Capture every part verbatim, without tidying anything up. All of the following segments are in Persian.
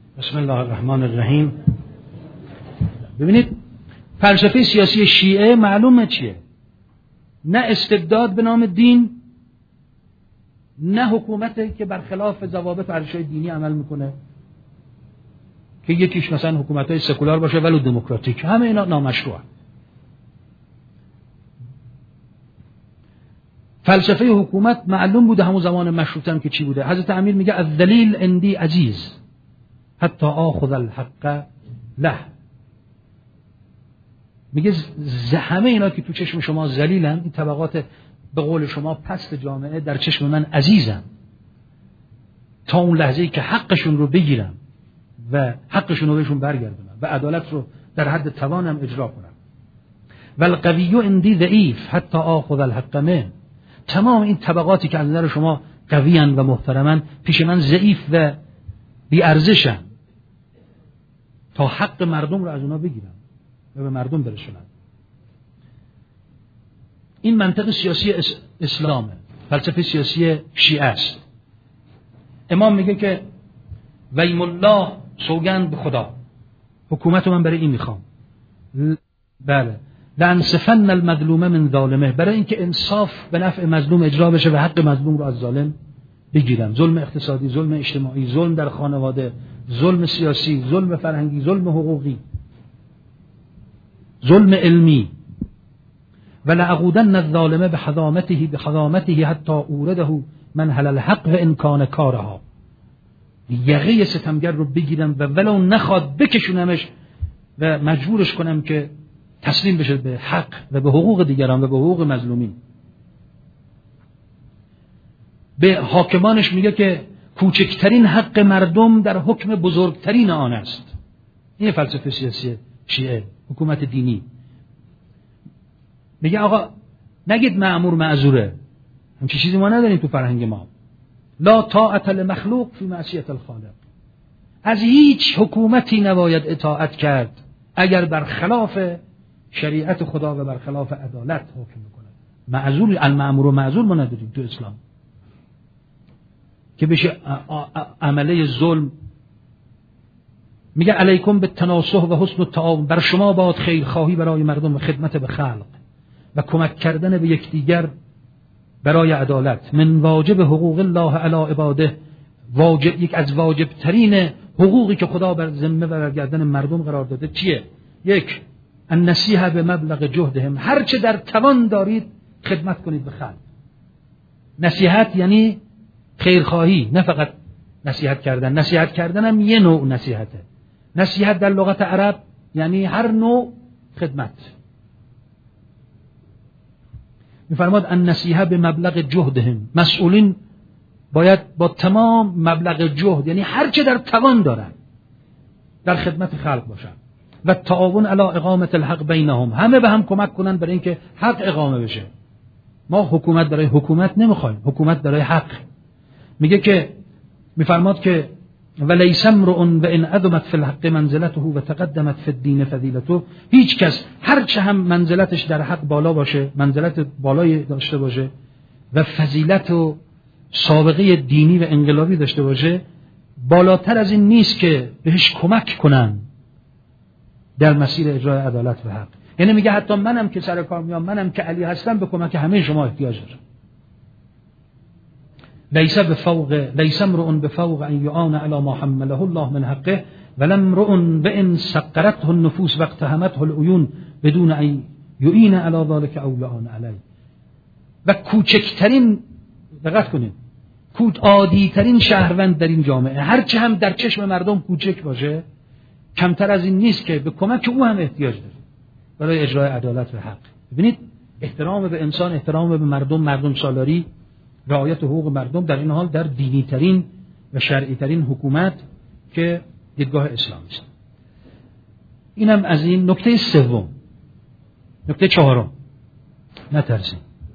بسم الله الرحمن الرحیم. ببینید فلسفه سیاسی شیعه معلومه چیه؟ نه استبداد به نام دین، نه حکومتی که برخلاف ضوابط و ارزش‌های دینی عمل میکنه که یکیش مثلا حکومت‌های سکولار باشه ولی دموکراتیک، همه اینا نامشروعه. فلسفه حکومت معلوم بوده همون زمان مشروطه هم که چی بوده. حضرت امیر میگه الذلیل عندی عزیز حتی آخذ الحق له. میگه همه اینا که تو چشم شما ذلیلن، این طبقات به قول شما پست جامعه، در چشم من عزیزن تا اون لحظه‌ای که حقشون رو بگیرم و حقشون رو بهشون برگردونم و عدالت رو در حد توانم اجرا کنم. والقوی عندی ضعیف حتی آخذ الحق منه. تمام این طبقاتی که از نظر شما قویان و محترمن پیش من ضعیف و بی ارزشن تا حق مردم رو از اونا بگیرم و به مردم برسونم. این منطق سیاسی اسلامه، فلسفه سیاسی شیعه است. امام میگه که ویم الله، سوگند به خدا، حکومت رو من برای این میخوام. بله، لانصفن المظلوم من ظالمه، برای اینکه انصاف به نفع مظلوم اجرا بشه و حق مظلوم رو از ظالم بگیرم. ظلم اقتصادی، ظلم اجتماعی، ظلم در خانواده، ظلم سیاسی، ظلم فرهنگی، ظلم حقوقی، ظلم علمی. ولعقودن الظالم بحضامته بحضامته حتی اورده من حل الحق و امکان کارها. یقه ستمگر رو بگیرم و ولو نخواد بکشونمش و مجبورش کنم که تسلیم بشه به حق و به حقوق دیگران و به حقوق مظلومین. به حاکمانش میگه که کوچکترین حق مردم در حکم بزرگترین آن است. این فلسفه سیاسی شیعه، حکومت دینی. میگه آقا نگید مأمور معذوره، همچی چیزی ما نداریم تو فرهنگ ما. لا طاعت لمخلوق فی معصیت الخالق. از هیچ حکومتی نباید اطاعت کرد اگر برخلاف شریعت خدا و برخلاف عدالت حکم میکنه. معذور، المأمور و معذور ما نداریم تو اسلام که بشه عمله ظلم. میگه علیکم بالتناصح و حسن التعاون، بر شما باد خیرخواهی برای مردم و خدمت به خلق و کمک کردن به یکدیگر برای عدالت. من واجب حقوق الله علی عباده، واجب، یک از واجب ترین حقوقی که خدا بر ذمه و برگردن مردم قرار داده چیه؟ یک، النصیحه به مبلغ جهدهم، هر چه در توان دارید خدمت کنید به خلق. نصیحت یعنی خیرخواهی، نه فقط نصیحت کردن. نصیحت کردن هم یه نوع نصیحته. نصیحت در لغت عرب یعنی هر نوع خدمت. می‌فرماد النصیحه به مبلغ جهدهم، مسئولین باید با تمام مبلغ جهد، یعنی هر چه در توان دارن، در خدمت خلق باشن. و تعاون علی اقامت الحق بینهم، همه به هم کمک کنن برای اینکه حق اقامه بشه. ما حکومت برای حکومت نمیخوایم، حکومت برای حق. میگه که میفرماد که ولیس امرؤ و ان عظمت فی الحق منزلته و تقدمت فی الدین فضیلته، هیچ کس هر چه هم منزلتش در حق بالا باشه، منزلت بالایی داشته باشه و فضیلت و سابقه دینی و انقلابی داشته باشه، بالاتر از این نیست که بهش کمک کنن در مسیر اجرای عدالت و حق. یعنی میگه حتی منم که سر کار میام، منم که علی هستم، به کمک همه شما احتیاج دارم. لیس بفوق لیس امرؤ بفوق ان یعان علی ما حمله الله من حقه ولم امرؤ بان سقرته النفوس واقتحمته العیون بدون ان یعین علی ذلك او یعان علی. و کوچکترین، دقت کنید، کوت عادیترین شهروند در این جامعه، هرچه هم در چشم مردم کوچک باشه، کمتر از این نیست که به کمک او هم احتیاج داره برای اجرای عدالت و حق. ببینید، احترام به انسان، احترام به مردم، مردم سالاری، رعایت حقوق مردم، در این حال در دینی ترین و شرعی ترین حکومت که دیدگاه اسلامی است. اینم از این. نکته سوم، نکته چهارم، نترسیم.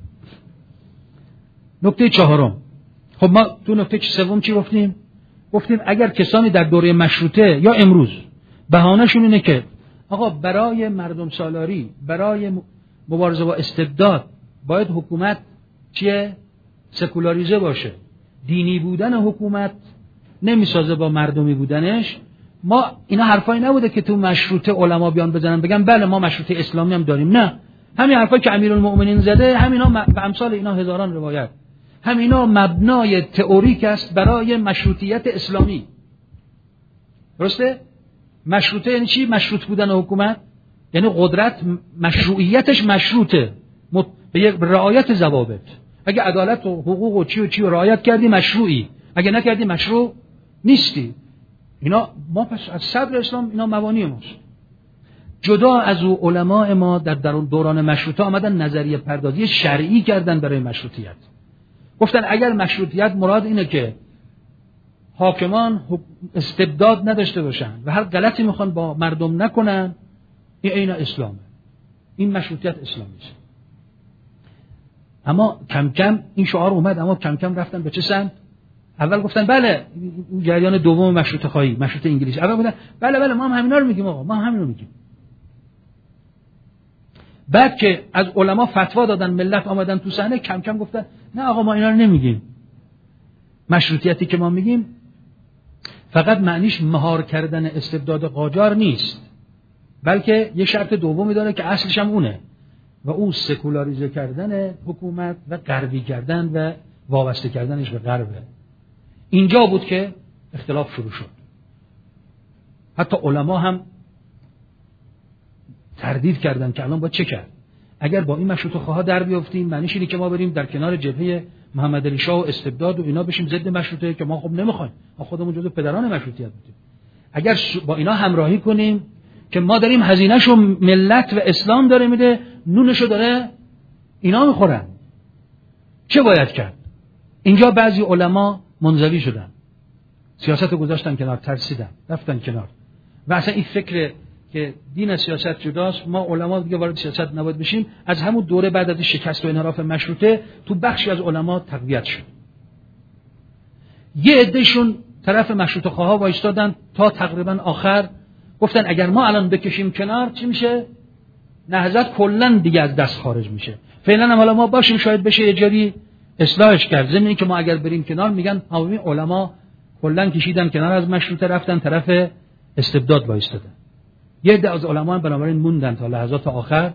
نکته چهارم، خب ما تو نکته سوم چی گفتیم؟ گفتیم اگر کسانی در دوره مشروطه یا امروز بهانه‌شون اینه که آقا برای مردم سالاری، برای مبارزه با استبداد باید حکومت چیه؟ سکولاریزه باشه، دینی بودن حکومت نمیسازه با مردمی بودنش، ما اینا حرفایی نبوده که تو مشروطه علما بیان بزنن بگن بله ما مشروطه اسلامی هم داریم. نه، همین حرفایی که امیرالمؤمنین زده، همینا به امثال اینا هزاران روایت، همینا مبنای تئوریک است برای مشروطیت اسلامی. درسته؟ مشروطه یعنی چی؟ مشروط بودن حکومت یعنی قدرت مشروعیتش مشروطه به یک رعایت ضوابط. اگه عدالت و حقوق و چی و چی و رعایت کردی مشروعی، اگه نکردی مشروع نیستی. اینا ما پس از صدر اسلام اینا مبانی ماست. جدا از او علماء ما در دوران مشروطه آمدن نظریه پردازی شرعی کردن برای مشروطیت. گفتن اگر مشروطیت مراد اینه که حاکمان استبداد نداشته باشن و هر غلطی میخوان با مردم نکنن، این عین اسلامه، این مشروطیت اسلامی است. اما کم کم این شعار اومد، اما کم کم رفتن به چه سمت؟ اول گفتن بله جریان دوم مشروطه خواهی، مشروطه انگلیسی. اول گفتن بله بله ما هم همینا رو میگیم، آقا ما هم همین رو میگیم. بعد که از علما فتوا دادن، ملت آمدن تو صحنه، کم کم گفتن نه آقا ما اینا رو نمیگیم. مشروطیتی که ما میگیم فقط معنیش مهار کردن استبداد قاجار نیست، بلکه یه شرط دومی داره که اصلش هم اونه و اون سکولاریزه کردن حکومت و غربی کردن و وابسته کردنش به غربه. اینجا بود که اختلاف شروع شد. حتی علما هم تردید کردن که الان باید چه کرد؟ اگر با این مشروطه خواها در بیافتیم معنیش اینه که ما بریم در کنار جبهه محمد علی شاه و استبداد و اینا بشیم ضد مشروطه که ما خب نمیخوایم، ما خودمون جزو پدران مشروطیت بودیم. اگر با اینا همراهی کنیم که ما داریم هزینه‌شو ملت و اسلام داره میده، نونشو داره اینا میخورن، چه باید کرد؟ اینجا بعضی علما منزوی شدن، سیاست رو گذاشتن کنار، ترسیدن، رفتن کنار و اصلا این فکر که دین از سیاست جداست، ما علما دیگه وارد سیاست نباید بشیم، از همون دوره بعد از شکست و انحراف مشروطه تو بخشی از علما تقویت شد. یه عدهشون طرف مشروطه خواها وایستادن تا تقریبا آخر، گفتن اگر ما الان بکشیم کنار چی میشه؟ نهضت کلا دیگه از دست خارج میشه. فعلا هم حالا ما باشیم شاید بشه یه جوری اصلاحش کرد. ضمن اینکه ما اگر بریم کنار میگن همین علما کلا کشیدن کنار از مشروطه، رفتن طرف استبداد وایستادن. یه عده از علما هم بنابراین موندن تا لحظات آخر.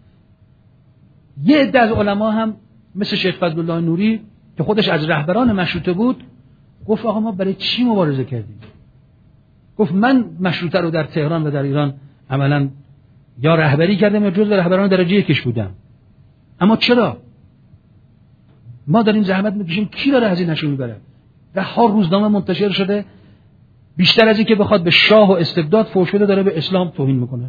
یه عده از علما هم مثل شیخ فضلالله نوری که خودش از رهبران مشروطه بود، گفت آقا ما برای چی مبارزه کردیم؟ گفت من مشروطه رو در تهران و در ایران عملاً یا رهبری کردم یا جزو رهبران درجه یکش بودم، اما چرا؟ ما داریم زحمت میکشیم، کی داره هزینه‌شو میبره؟ ده ها روزنامه منتشر شده، بیشتر از این که بخواد به شاه و استبداد فحش بده داره به اسلام توهین میکنه.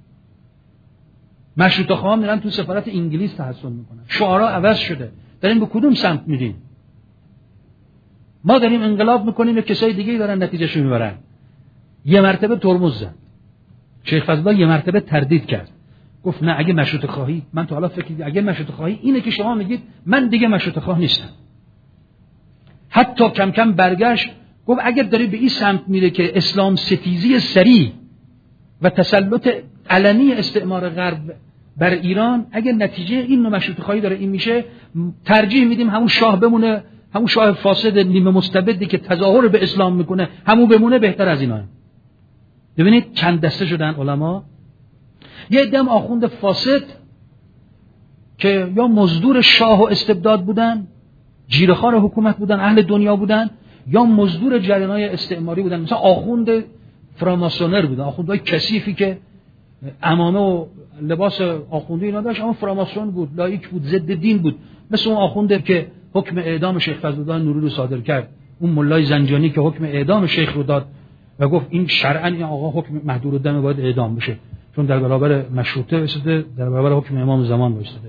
مشروطه خواها میرن تو سفارت انگلیس تحصل میکنن، شعارا عوض شده. داریم به کدوم سمت میریم؟ ما داریم انقلاب میکنیم، کسای دیگه دارن نتیجهشو میبرن. یه مرتبه ترمز زد شیخ فضلالله، یه مرتبه تردید کرد، گفت نه اگه مشروطه خواهی، من تا حالا فکر کردم اگه مشروطه خواهی اینه که شما میگید، من دیگه مشروطه خواه نیستم. حتی کم کم برگشت گفت اگر داری به این سمت میره که اسلام ستیزی سریع و تسلط علنی استعمار غرب بر ایران، اگر نتیجه این نوع مشروطه خواهی داره این میشه، ترجیح میدیم همون شاه بمونه، همون شاه فاسد نیمه مستبدی که تظاهر به اسلام میکنه همون بمونه، بهتر از اینا. ببینید چند دسته شدن علما. یه عده آخوند فاسد که یا مزدور شاه و استبداد بودن، جیره‌خوار حکومت بودن، اهل دنیا بودن، یا مزدور جریان‌های استعماری بودن، مثلا آخوند فراماسونر بودن، آخوندهای کثیفی که عمامه و لباس آخوندی اینا داشت اما فراماسون بود، لایک بود، ضد دین بود، مثل اون آخوند که حکم اعدام شیخ فضلالله نوری رو صادر کرد، اون مولای زنجانی که حکم اعدام شیخ رو داد و گفت این شرعاً این آقا حکم محدود الدم باید اعدام بشه چون در برابر مشروطه وایساده، در برابر حکم امام زمان وایساده.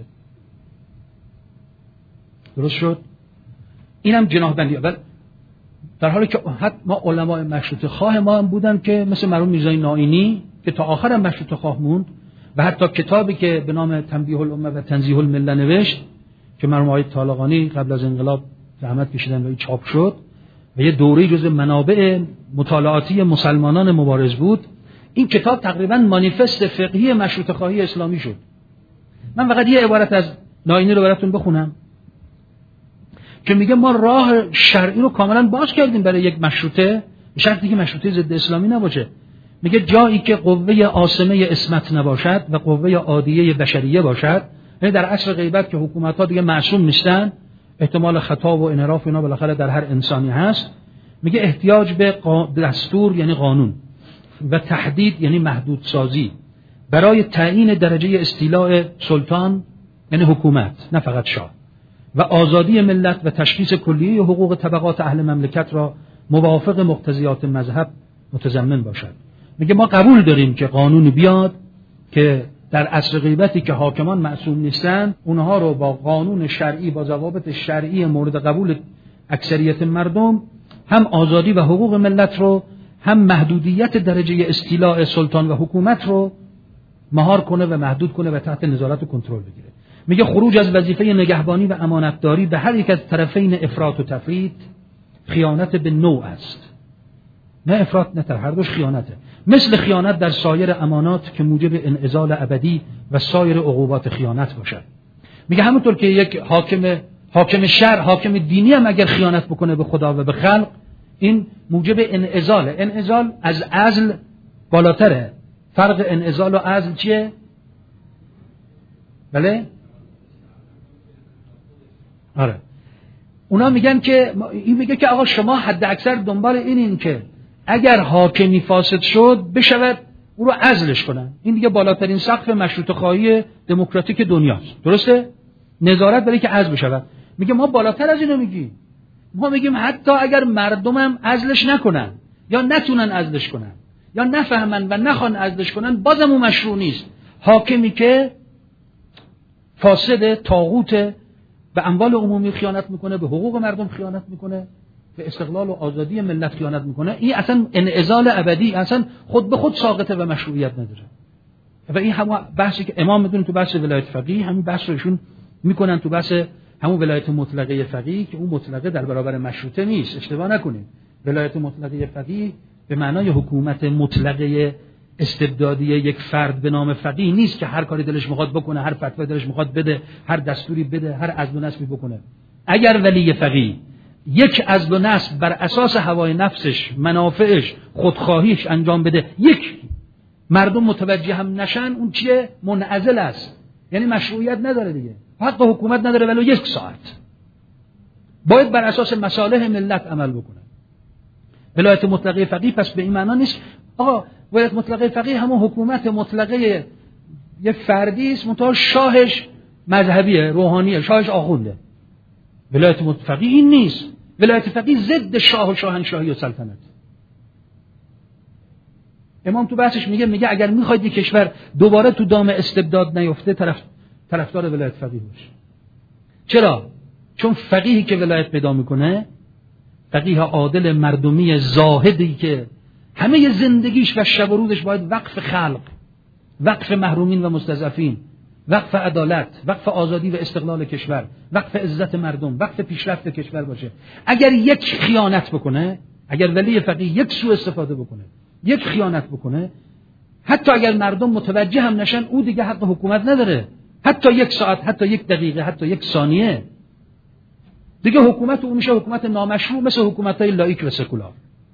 درست شد؟ اینم جناح بندی. اول در حالی که حتی ما علمای مشروطه خواه ما هم بودن که مثل مرحوم میرزای نائینی که تا آخرم مشروطه خواه موند و حتی کتابی که به نام تنبیه الامه و تنزیه المله نوشت که مرحوم آقای طالقانی قبل از انقلاب زحمت کشیدن و این چاپ شد و یه دوره جزء منابع مطالعاتی مسلمانان مبارز بود. این کتاب تقریبا مانیفست فقهی مشروطه خواهی اسلامی شد. من فقط یه عبارت از نائینی رو براتون بخونم که میگه ما راه شرعی رو کاملا باز کردیم برای یک مشروطه به شرطی که مشروطه ضد اسلامی نباشه. میگه جایی که قوه عاصمه اسمت نباشد و قوه عادیه بشریه باشد، یعنی در عصر غیبت که حکومت‌ها دیگه معصوم نیستن، احتمال خطا و انحراف اینا بالاخره در هر انسانی هست، میگه احتیاج به دستور یعنی قانون و تحدید یعنی محدود سازی برای تعیین درجه استیلاء سلطان یعنی حکومت نه فقط شاه و آزادی ملت و تشخیص کلیه حقوق طبقات اهل مملکت را موافق مقتضیات مذهب متضمن باشد. میگه ما قبول داریم که قانون بیاد که در عصر غیبتی که حاکمان معصوم نیستن اونها رو با قانون شرعی با ضوابط شرعی مورد قبول اکثریت مردم هم آزادی و حقوق ملت رو هم محدودیت درجه استیلاء سلطان و حکومت رو مهار کنه و محدود کنه و تحت نظارت و کنترل بگیره. میگه خروج از وظیفه نگهبانی و امانتداری به هر یک از طرفین افراط و تفرید خیانت به نوع است. نه افراط نه تفرید، هر دوش خیانته. مثل خیانت در سایر امانات که موجب انعزال ابدی و سایر عقوبات خیانت باشد. میگه همونطور که یک حاکم حاکم شرع، حاکم دینی هم اگر خیانت بکنه به خدا و به خلق، این موجب انعزاله. انعزال از عزل بالاتره. فرق انعزال و عزل چیه؟ بله؟ آره. اونا میگن که این میگه که آقا شما حد اکثر دنبال این این که اگر حاکمی فاسد شد بشود او رو عزلش کنن. این دیگه بالاترین سقف مشروطه خواهی دموکراتیک دنیاست. درسته؟ نظارت برای که عزل بشود. میگه ما بالاتر از اینو میگیم. ما میگیم حتی اگر مردمم عزلش نکنن یا نتونن عزلش کنن یا نفهمن و نخوان عزلش کنن بازم اون مشروع نیست. حاکمی که فاسد، طاغوت، به اموال عمومی خیانت میکنه، به حقوق مردم خیانت میکنه، به استقلال و آزادی ملت خیانت میکنه، این اصلا انعزال ابدی، اصلا خود به خود ساقطه و مشروعیت نداره. و این همون بحثی که امام میدونه تو بحث ولایت فقیه، همین بحث رو ایشون میکنن تو بحث همون ولایت مطلقه فقیه که اون مطلقه در برابر مشروطه نیست. اشتباه نکنید. ولایت مطلقه فقیه به معنای حکومت مطلقه استبدادی یک فرد به نام فقیه نیست که هر کاری دلش میخواد بکنه، هر فتوی دلش میخواد بده، هر دستوری بده، هر عزل و نصبی بکنه. اگر ولی فقیه یک عزل و نصب بر اساس هوای نفسش، منافعش، خودخواهیش انجام بده، یک مردم متوجه هم نشن، اون چیه؟ منعزل است. یعنی مشروعیت نداره دیگه. حق حکومت نداره ولو یک ساعت. باید بر اساس مصالح ملت عمل بکنه. ولایت مطلقه فقیه پس به این معنا نیست آقا ولایت مطلقه فقیه همون حکومت مطلقه یک فردی است، منتها شاهش مذهبیه، روحانیه، شاهش آخونده. ولایت فقیه این نیست. ولایت فقیه ضد شاه و شاهنشاهی و سلطنت. امام تو بحثش میگه میگه اگر میخواید یک کشور دوباره تو دام استبداد نیفته، طرف طرفدار ولایت فقیه باش. چرا؟ چون فقیهی که ولایت پیدا میکنه، فقیه عادل مردمی زاهدی که همه زندگیش و شب و روزش باید وقف خلق، وقف محرومین و مستضعفین، وقف عدالت، وقف آزادی و استقلال کشور، وقف عزت مردم، وقف پیشرفت کشور باشه، اگر یک خیانت بکنه، اگر ولی فقیه یک سوء استفاده بکنه، یک خیانت بکنه، حتی اگر مردم متوجه هم نشن، او دیگه حق حکومت نداره. حتی یک ساعت، حتی یک دقیقه، حتی یک ثانیه دیگه حکومت او میشه حکومت نامشروع، مثل حکومت‌های لاییک و سکولار.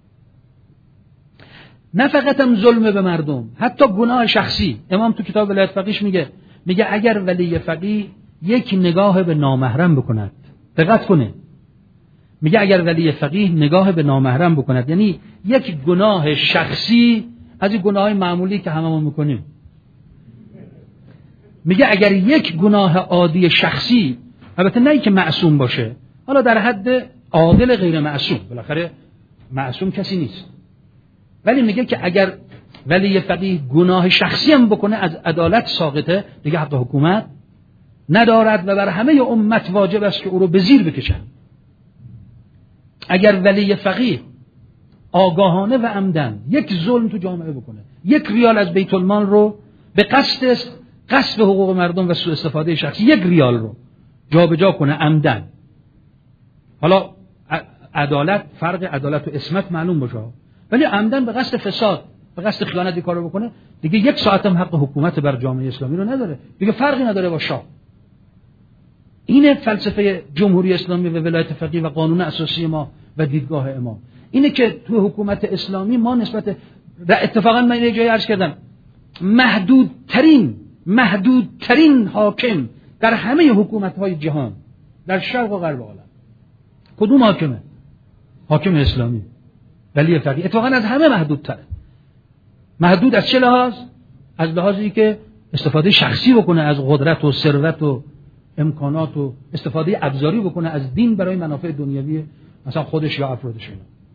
نه فقط هم ظلم به مردم، حتی گناه شخصی. امام تو کتاب ولایت فقیهش میگه میگه اگر ولی فقیه یک نگاه به نامحرم بکند، دقت کنه، میگه اگر ولی فقیه نگاه به نامحرم بکند، یعنی یک گناه شخصی از این گناه‌های معمولی که هممون میکنیم، میگه اگر یک گناه عادی شخصی، البته نه اینکه معصوم باشه، حالا در حد عادل غیر معصوم، بالاخره معصوم کسی نیست، ولی میگه که اگر ولی فقیه گناه شخصی هم بکنه از عدالت ساقطه، دیگه حق حکومت ندارد و بر همه امت واجب است که او رو به زیر بکشن. اگر ولی فقیه آگاهانه و عمدن یک ظلم تو جامعه بکنه، یک ریال از بیت المال رو به قصد قصد حقوق مردم و سوء استفاده شخصی یک ریال رو جابجا کنه عمدن، حالا عدالت، فرق عدالت و اسمت معلوم باشه، ولی عمدن به قصد فساد، به قصد خیانت این کارو بکنه، دیگه یک ساعت هم حق حکومت بر جامعه اسلامی رو نداره، دیگه فرقی نداره با شاه. اینه فلسفه جمهوری اسلامی و ولایت فقیه و قانون اساسی ما و دیدگاه امام. اینه که تو حکومت اسلامی ما نسبت اتفاقا من یه جایی عرض کردم محدودترین محدودترین حاکم در همه حکومت‌های جهان در شرق و غرب عالم کدوم حاکمه؟ حاکم اسلامی ولی فقیه اتفاقا از همه محدودتره. محدود از چه لحاظ؟ از لحاظی که استفاده شخصی بکنه از قدرت و ثروت و امکانات و استفاده ابزاری بکنه از دین برای منافع دنیوی مثلا خودش یا افرادش.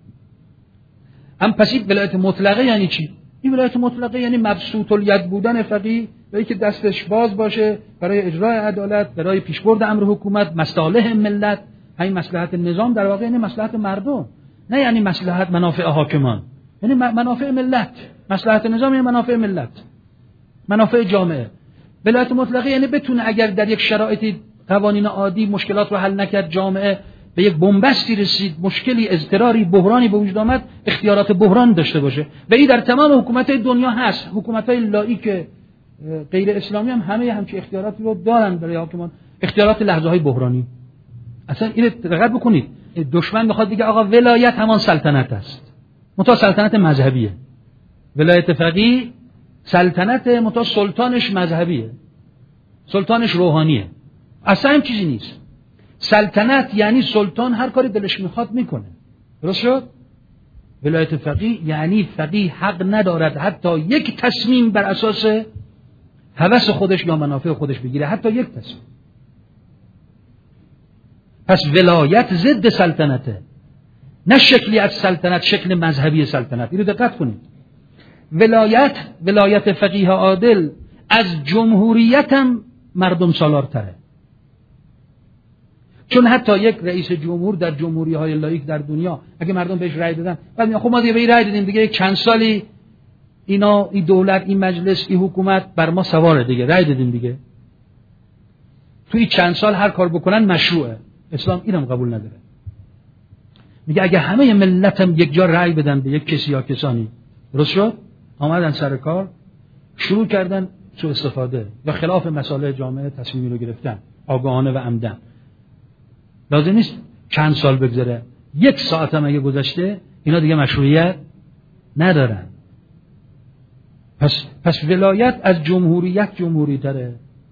هم پس این ولایت مطلقه یعنی چی؟ این ولایت مطلقه یعنی مبسوط الید بودن فقیه و اینکه دستش باز باشه برای اجرای عدالت، برای پیشبرد امر حکومت، مصالح ملت. همین مصلحت نظام در واقع یعنی مصلحت مردم، نه یعنی مصلحت منافع حاکمان، یعنی منافع ملت. مصلحت نظام یعنی منافع ملت، منافع جامعه. ولایت مطلقه یعنی بتونه اگر در یک شرایطی قوانین عادی مشکلات رو حل نکرد، جامعه به یک بنبستی رسید، مشکلی، اضطراری، بحرانی به وجود آمد، اختیارات بحران داشته باشه. و این در تمام حکومت‌های دنیا هست. حکومت‌های لاییک غیر اسلامی هم همه همچین اختیاراتی رو دارن برای حاکمان، اختیارات لحظه‌های بحرانی. اصلا اینو دقت بکنید، دشمن میخواد دیگه آقا ولایت همان سلطنت است، متا سلطنت مذهبیه. ولایت فقیه سلطنت، متا سلطانش مذهبیه، سلطانش روحانیه. اصلا هم چیزی نیست. سلطنت یعنی سلطان هر کاری دلش میخواد میکنه. درست شد؟ ولایت فقیه یعنی فقیه حق ندارد حتی یک تصمیم بر اساس هوس خودش یا منافع خودش بگیره، حتی یک تصمیم. پس ولایت ضد سلطنته، نه شکلی از سلطنت، شکل مذهبی سلطنت. اینو دقت کنید. ولایت ولایت فقیه عادل از جمهوریت هم مردم سالارتره. چون حتی یک رئیس جمهور در جمهوری های لاییک در دنیا اگه مردم بهش رأی دادن، بعد میگن خب ما دیگه به این رأی دادیم دیگه، چند سالی اینا، این دولت، این مجلس، این حکومت بر ما سواره دیگه، رأی دادیم دیگه، توی چند سال هر کار بکنن مشروعه. اسلام اینم قبول نداره. میگه اگه همه ملتم یک جا رأی بدن به یک کسی یا کسانی، درست شد؟ آمدن سر کار، شروع کردن سوء استفاده یا خلاف مصالح جامعه تصمیمی رو گرفتن، آگاهانه و عمدن. لازم نیست چند سال بگذره، یک ساعت هم اگه گذشته اینا دیگه مشروعیت ندارن. پس پس ولایت از جمهوریت جمهوری تره.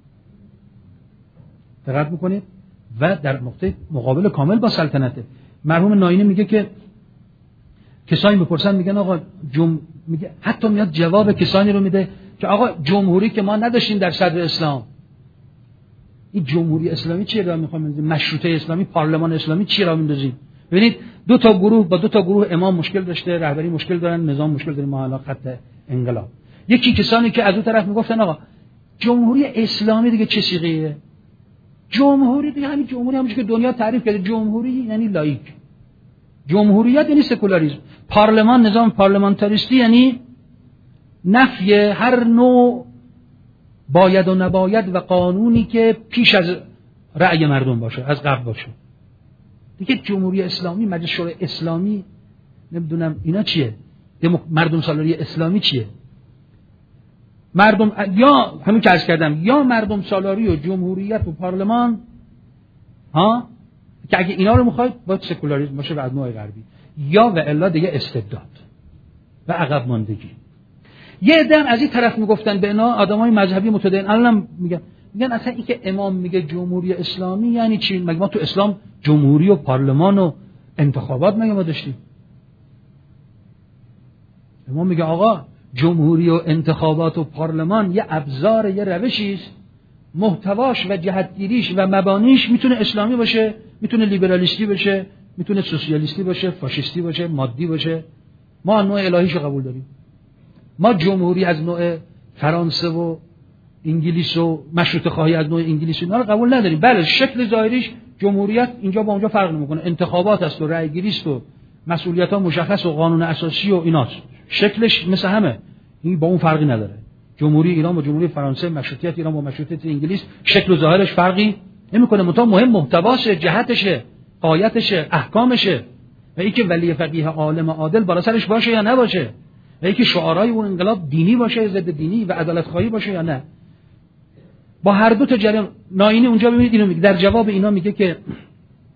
دقت میکنید؟ و در نقطه مقابل کامل با سلطنته. مرحوم ناینی میگه که کسانی بپرسن میگن آقا جم... میگه حتی میاد جواب کسانی رو میده که آقا جمهوری که ما نداشتیم در صدر اسلام، این جمهوری اسلامی چیه را میخوام بندازیم؟ مشروطه اسلامی، پارلمان اسلامی چیه را میندازیم؟ ببینید دو تا گروه با دو تا گروه امام مشکل داشته، رهبری مشکل دارن، نظام مشکل داره، ما الان خط انقلاب. یکی کسانی که از اون طرف میگفتن آقا جمهوری اسلامی دیگه چه صیغه‌ایه؟ جمهوری دیگه همین جمهوری همونش که دنیا تعریف کرده، جمهوری یعنی لاییک، جمهوریت یعنی سکولاریسم، پارلمان، نظام پارلمانتاریستی یعنی نفی هر نوع باید و نباید و قانونی که پیش از رأی مردم باشه، از قبل باشه. دیگه جمهوری اسلامی، مجلس شورای اسلامی، نمیدونم اینا چیه، مردم سالاری اسلامی چیه؟ مردم یا همین که عرض کردم، یا مردم سالاری و جمهوریت و پارلمان، ها، که اگه اینا رو میخواید باید سکولاریسم باشه و از نوع غربی، یا و الا دیگه استبداد و عقب ماندگی. یه عده از این طرف میگفتن به اینا آدمای مذهبی متدین، الان میگن میگن اصلا این که امام میگه جمهوری اسلامی یعنی چی؟ مگه ما تو اسلام جمهوری و پارلمان و انتخابات مگه ما داشتیم؟ امام میگه آقا جمهوری و انتخابات و پارلمان یه ابزار، یه روشی است، محتواش و جهتگیریش و مبانیش میتونه اسلامی باشه، میتونه لیبرالیستی باشه، میتونه سوسیالیستی باشه، فاشیستی باشه، مادی باشه. ما نوع الهیشو قبول داریم. ما جمهوری از نوع فرانسه و انگلیس و مشروطه خواهی از نوع انگلیس اینا رو قبول نداریم. بله شکل ظاهریش جمهوریت اینجا با اونجا فرق نمیکنه، انتخابات است و رأی گیری است و مسئولیت‌ها مشخص و قانون اساسی و ایناست، شکلش مثل همه، این با اون فرقی نداره. جمهوری ایران با جمهوری فرانسه، مشروطیت ایران با مشروطیت انگلیس شکل و ظاهرش فرقی نمیکنه، منتها مهم محتواشه، جهتشه، غایتشه، احکامشه، و اینکه ولی فقیه عالم عادل بالا سرش باشه یا نباشه، و اینکه شعارهای اون انقلاب دینی باشه، ضد دینی و عدالت خواهی باشه یا نه. با هر دو تا جریان ناینی اونجا ببینید اینو میگه، در جواب اینا میگه که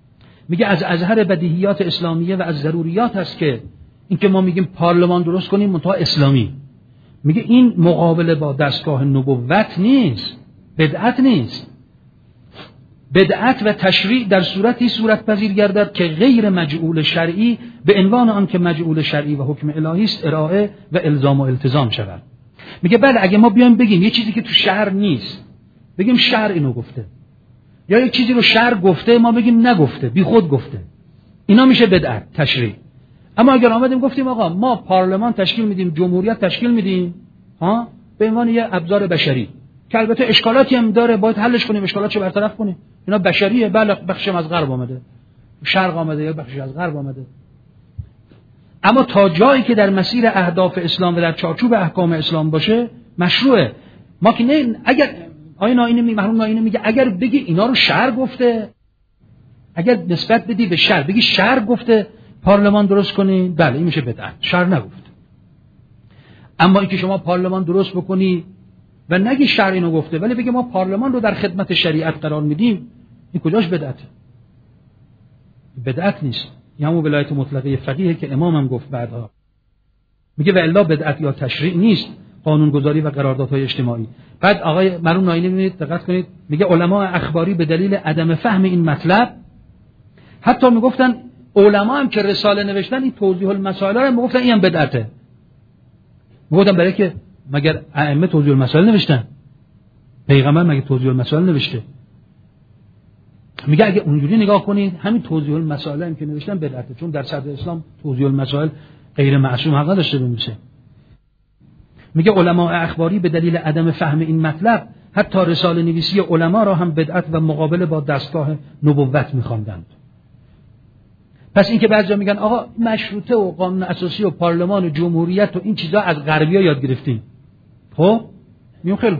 میگه از اظهر بدیهیات اسلامیه و از ضروریات هست که اینکه ما میگیم پارلمان درست کنیم منتها اسلامی. میگه این مقابله با دستگاه نبوت نیست، بدعت نیست. بدعت و تشریع در صورتی صورت پذیر گردد که غیر مجعول شرعی به عنوان آن که مجعول شرعی و حکم الهی است ارائه و الزام و التزام شود. میگه بله اگه ما بیایم بگیم یه چیزی که تو شهر نیست بگیم شهر اینو گفته، یا یه چیزی رو شهر گفته ما بگیم نگفته، بی خود گفته، اینا میشه بدعت تشریع. اما اگر آمدیم گفتیم آقا ما پارلمان تشکیل میدیم، جمهوریت تشکیل میدیم ها به عنوان یه ابزار بشری که البته اشکالاتی هم داره باید حلش کنیم، اشکالاتشو برطرف کنیم، اینا بشریه، بله بخشم از غرب آمده، شرق آمده یا بخشی از غرب آمده، اما تا جایی که در مسیر اهداف اسلام و در چارچوب احکام اسلام باشه مشروعه. ما که نه اگر آیه ناینی می محروم ناینی میگه اگر بگی اینا رو شهر گفته، اگر نسبت بدی به شهر بگی شهر گفته پارلمان درست کنی، بله این میشه بدعت، شهر نگفت. اما اینکه شما پارلمان درست بکنی و نگی شهر اینو گفته ولی بگی ما پارلمان رو در خدمت شریعت قرار میدیم، این کجاش بدعته؟ بدعت نیست. این همون ولایت مطلقه فقیه که امام هم گفت بعدها، میگه و الا بدعت یا تشریع نیست، قانونگذاری و قراردادهای اجتماعی. بعد آقای مرحوم ناینی ببینید دقت کنید میگه علما اخباری به دلیل عدم فهم این مطلب حتی میگفتن علما هم که رساله نوشتن این توضیح المسائل رو میگفتن این هم بدعته. میگفتن برای که مگر ائمه توضیح المسائل نوشتن؟ پیغمبر مگه توضیح المسائل نوشته؟ میگه اگه اونجوری نگاه کنید همین توضیح المسائل هم که نوشتن بدعته، چون در صدر اسلام توضیح المسائل غیر معصوم حق نداشته بمیشه. میگه علما اخباری به دلیل عدم فهم این مطلب حتی رساله نویسی علما را هم بدعت و مقابله با دستگاه نبوت می‌خواندند. پس این که بعضیا میگن آقا مشروطه و قانون اساسی و پارلمان و جمهوریت و این چیزا از غربی‌ها یاد گرفتیم، خب میون خیلی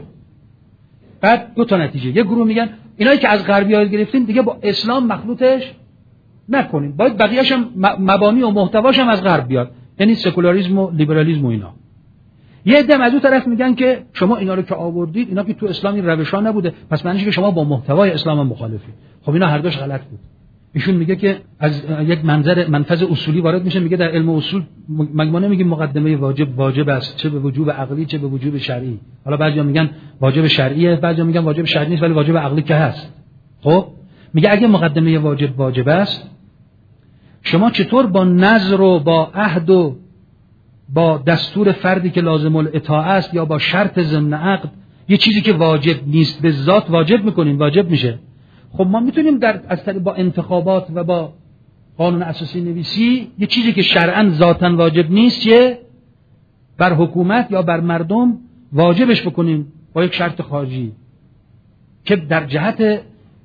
بعد دو تا نتیجه، یه گروه میگن اینایی که از غربی‌ها یاد گرفتیم دیگه با اسلام مخلوطش نکنیم، باید بقیه‌اش هم مبانی و محتواش هم از غرب بیاد، یعنی سکولاریسم و لیبرالیسم و اینا. یه عده از اون طرف میگن که شما اینا رو که آوردید اینا که تو اسلام این روشا نبوده، پس معنیش که شما با محتوای اسلام هم مخالفید. خب اینا هر دوش غلط بود. ایشون میگه که از یک منظر منفذ اصولی وارد میشه، میگه در علم اصول ما نمیگیم مقدمه واجب واجب است، چه به وجوب عقلی چه به وجوب شرعی. حالا بعضیا میگن واجب شرعیه، بعضیا میگن واجب شرعی نیست ولی واجب عقلی که هست. خب میگه اگه مقدمه واجب واجب است، شما چطور با نظر و با عهد و با دستور فردی که لازم الاطاعه است یا با شرط ضمن عقد یه چیزی که واجب نیست به ذات واجب میکنین؟ واجب میشه. خب ما میتونیم در از طریق با انتخابات و با قانون اساسی نویسی یه چیزی که شرعاً ذاتاً واجب نیست چه بر حکومت یا بر مردم واجبش بکنیم با یک شرط خارجی که در جهت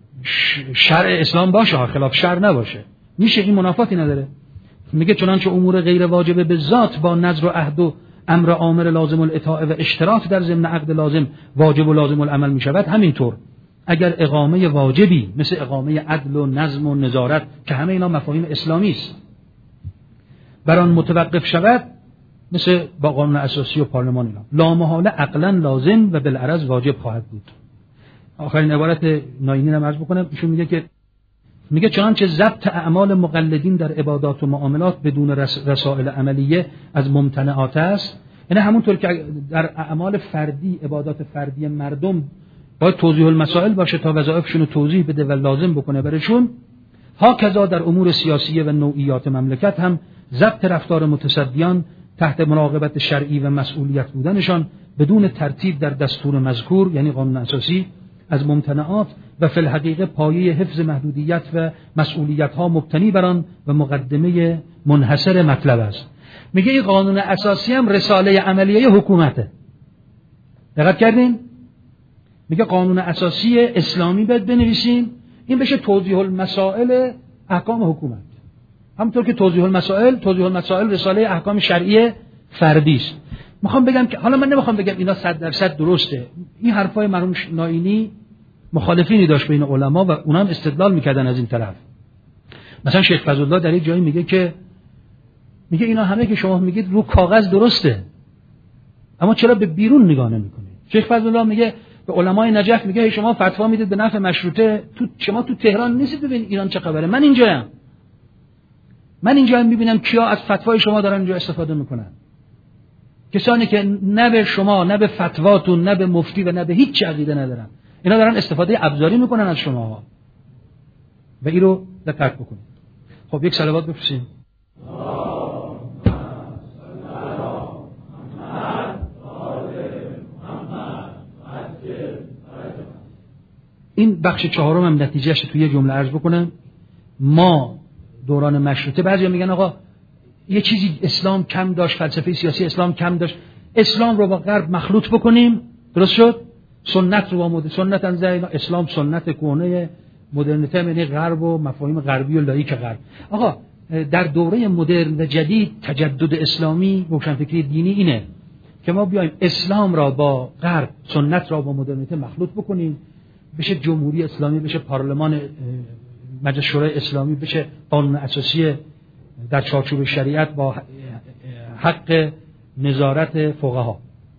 شرع اسلام باشه، خلاف شرع نباشه. میشه، این منافاتی نداره. میگه چنانچه امور غیر واجبه به ذات با نظر و عهد و امر آمر لازم الاطاعه و اشتراک در ضمن عقد لازم واجب و لازم العمل میشود، همینطور اگر اقامه واجبی مثل اقامه عدل و نظم و نظارت که همه اینا مفاهیم اسلامی است بر آن متوقف شود، مثل با قانون اساسی و پارلمان اینا، لامحاله عقلا لازم و بالعرض واجب خواهد بود. آخرین عبارت ناینی رو عرض بکنم. ایشون میگه که میگه چنانچه ضبط اعمال مقلدین در عبادات و معاملات بدون رسائل عملیه از ممتنعات است، یعنی همونطور که در اعمال فردی عبادات فردی مردم باید توضیح المسائل باشه تا وظایفشون رو توضیح بده و لازم بکنه برشون، ها کذا در امور سیاسیه و نوعیات مملکت هم ضبط رفتار متصدیان تحت مراقبت شرعی و مسئولیت بودنشان بدون ترتیب در دستور مذکور یعنی قانون اساسی از ممتنعات و فی الحقیقه پایه حفظ محدودیت و مسئولیت ها مبتنی بر آن و مقدمه منحصر مطلب است. میگه این قانون اساسی هم رساله عملیه حکومته. دقت کردین؟ میگه قانون اساسی اسلامی باید بنویسیم، این بشه توضیح المسائل احکام حکومت. همونطور که توضیح المسائل توضیح المسائل رساله احکام شرعی فردی است. میخوام بگم که حالا من نمیخوام بگم اینا صد درصد درسته. این حرفای مرحوم ناینی مخالفینی داشت بین علما و اونا هم استدلال میکردن از این طرف. مثلا شیخ فضلالله در یک جایی میگه که میگه اینا همه که شما میگید رو کاغذ درسته، اما چرا به بیرون نگاه نمیکنید؟ شیخ فضلالله میگه به علمای نجف میگه شما فتوا میدید به نفع مشروطه، تو شما تو تهران نیستید ببینید ایران چه خبره، من اینجاام. من اینجا هم میبینم کیا از فتوای شما دارن اینجا استفاده میکنن. کسانی که نه به شما، نه به فتواتون، نه به مفتی و نه به هیچ عقیده ندارن، اینا دارن استفاده ابزاری میکنن از شماها و این رو دقت بکنید. خب یک صلوات بفرستیم. این بخش چهارم هم نتیجهش توی یه جمله عرض بکنم. ما دوران مشروطه بعضیا میگن آقا یه چیزی اسلام کم داشت، فلسفه سیاسی اسلام کم داشت، اسلام رو با غرب مخلوط بکنیم، درست شد. سنت رو با مد... سنت انزل اسلام سنت کهنه، مدرنیته یعنی غرب و مفاهیم غربی و لاییک غرب. آقا در دوره مدرن و جدید تجدد اسلامی، روشنفکری دینی اینه که ما بیایم اسلام را با غرب، سنت را با مدرنیته مخلوط بکنیم، بشه جمهوری اسلامی، بشه پارلمان، مجلس شورای اسلامی، بشه قانون اساسی در چارچوب شریعت با حق نظارت فقها.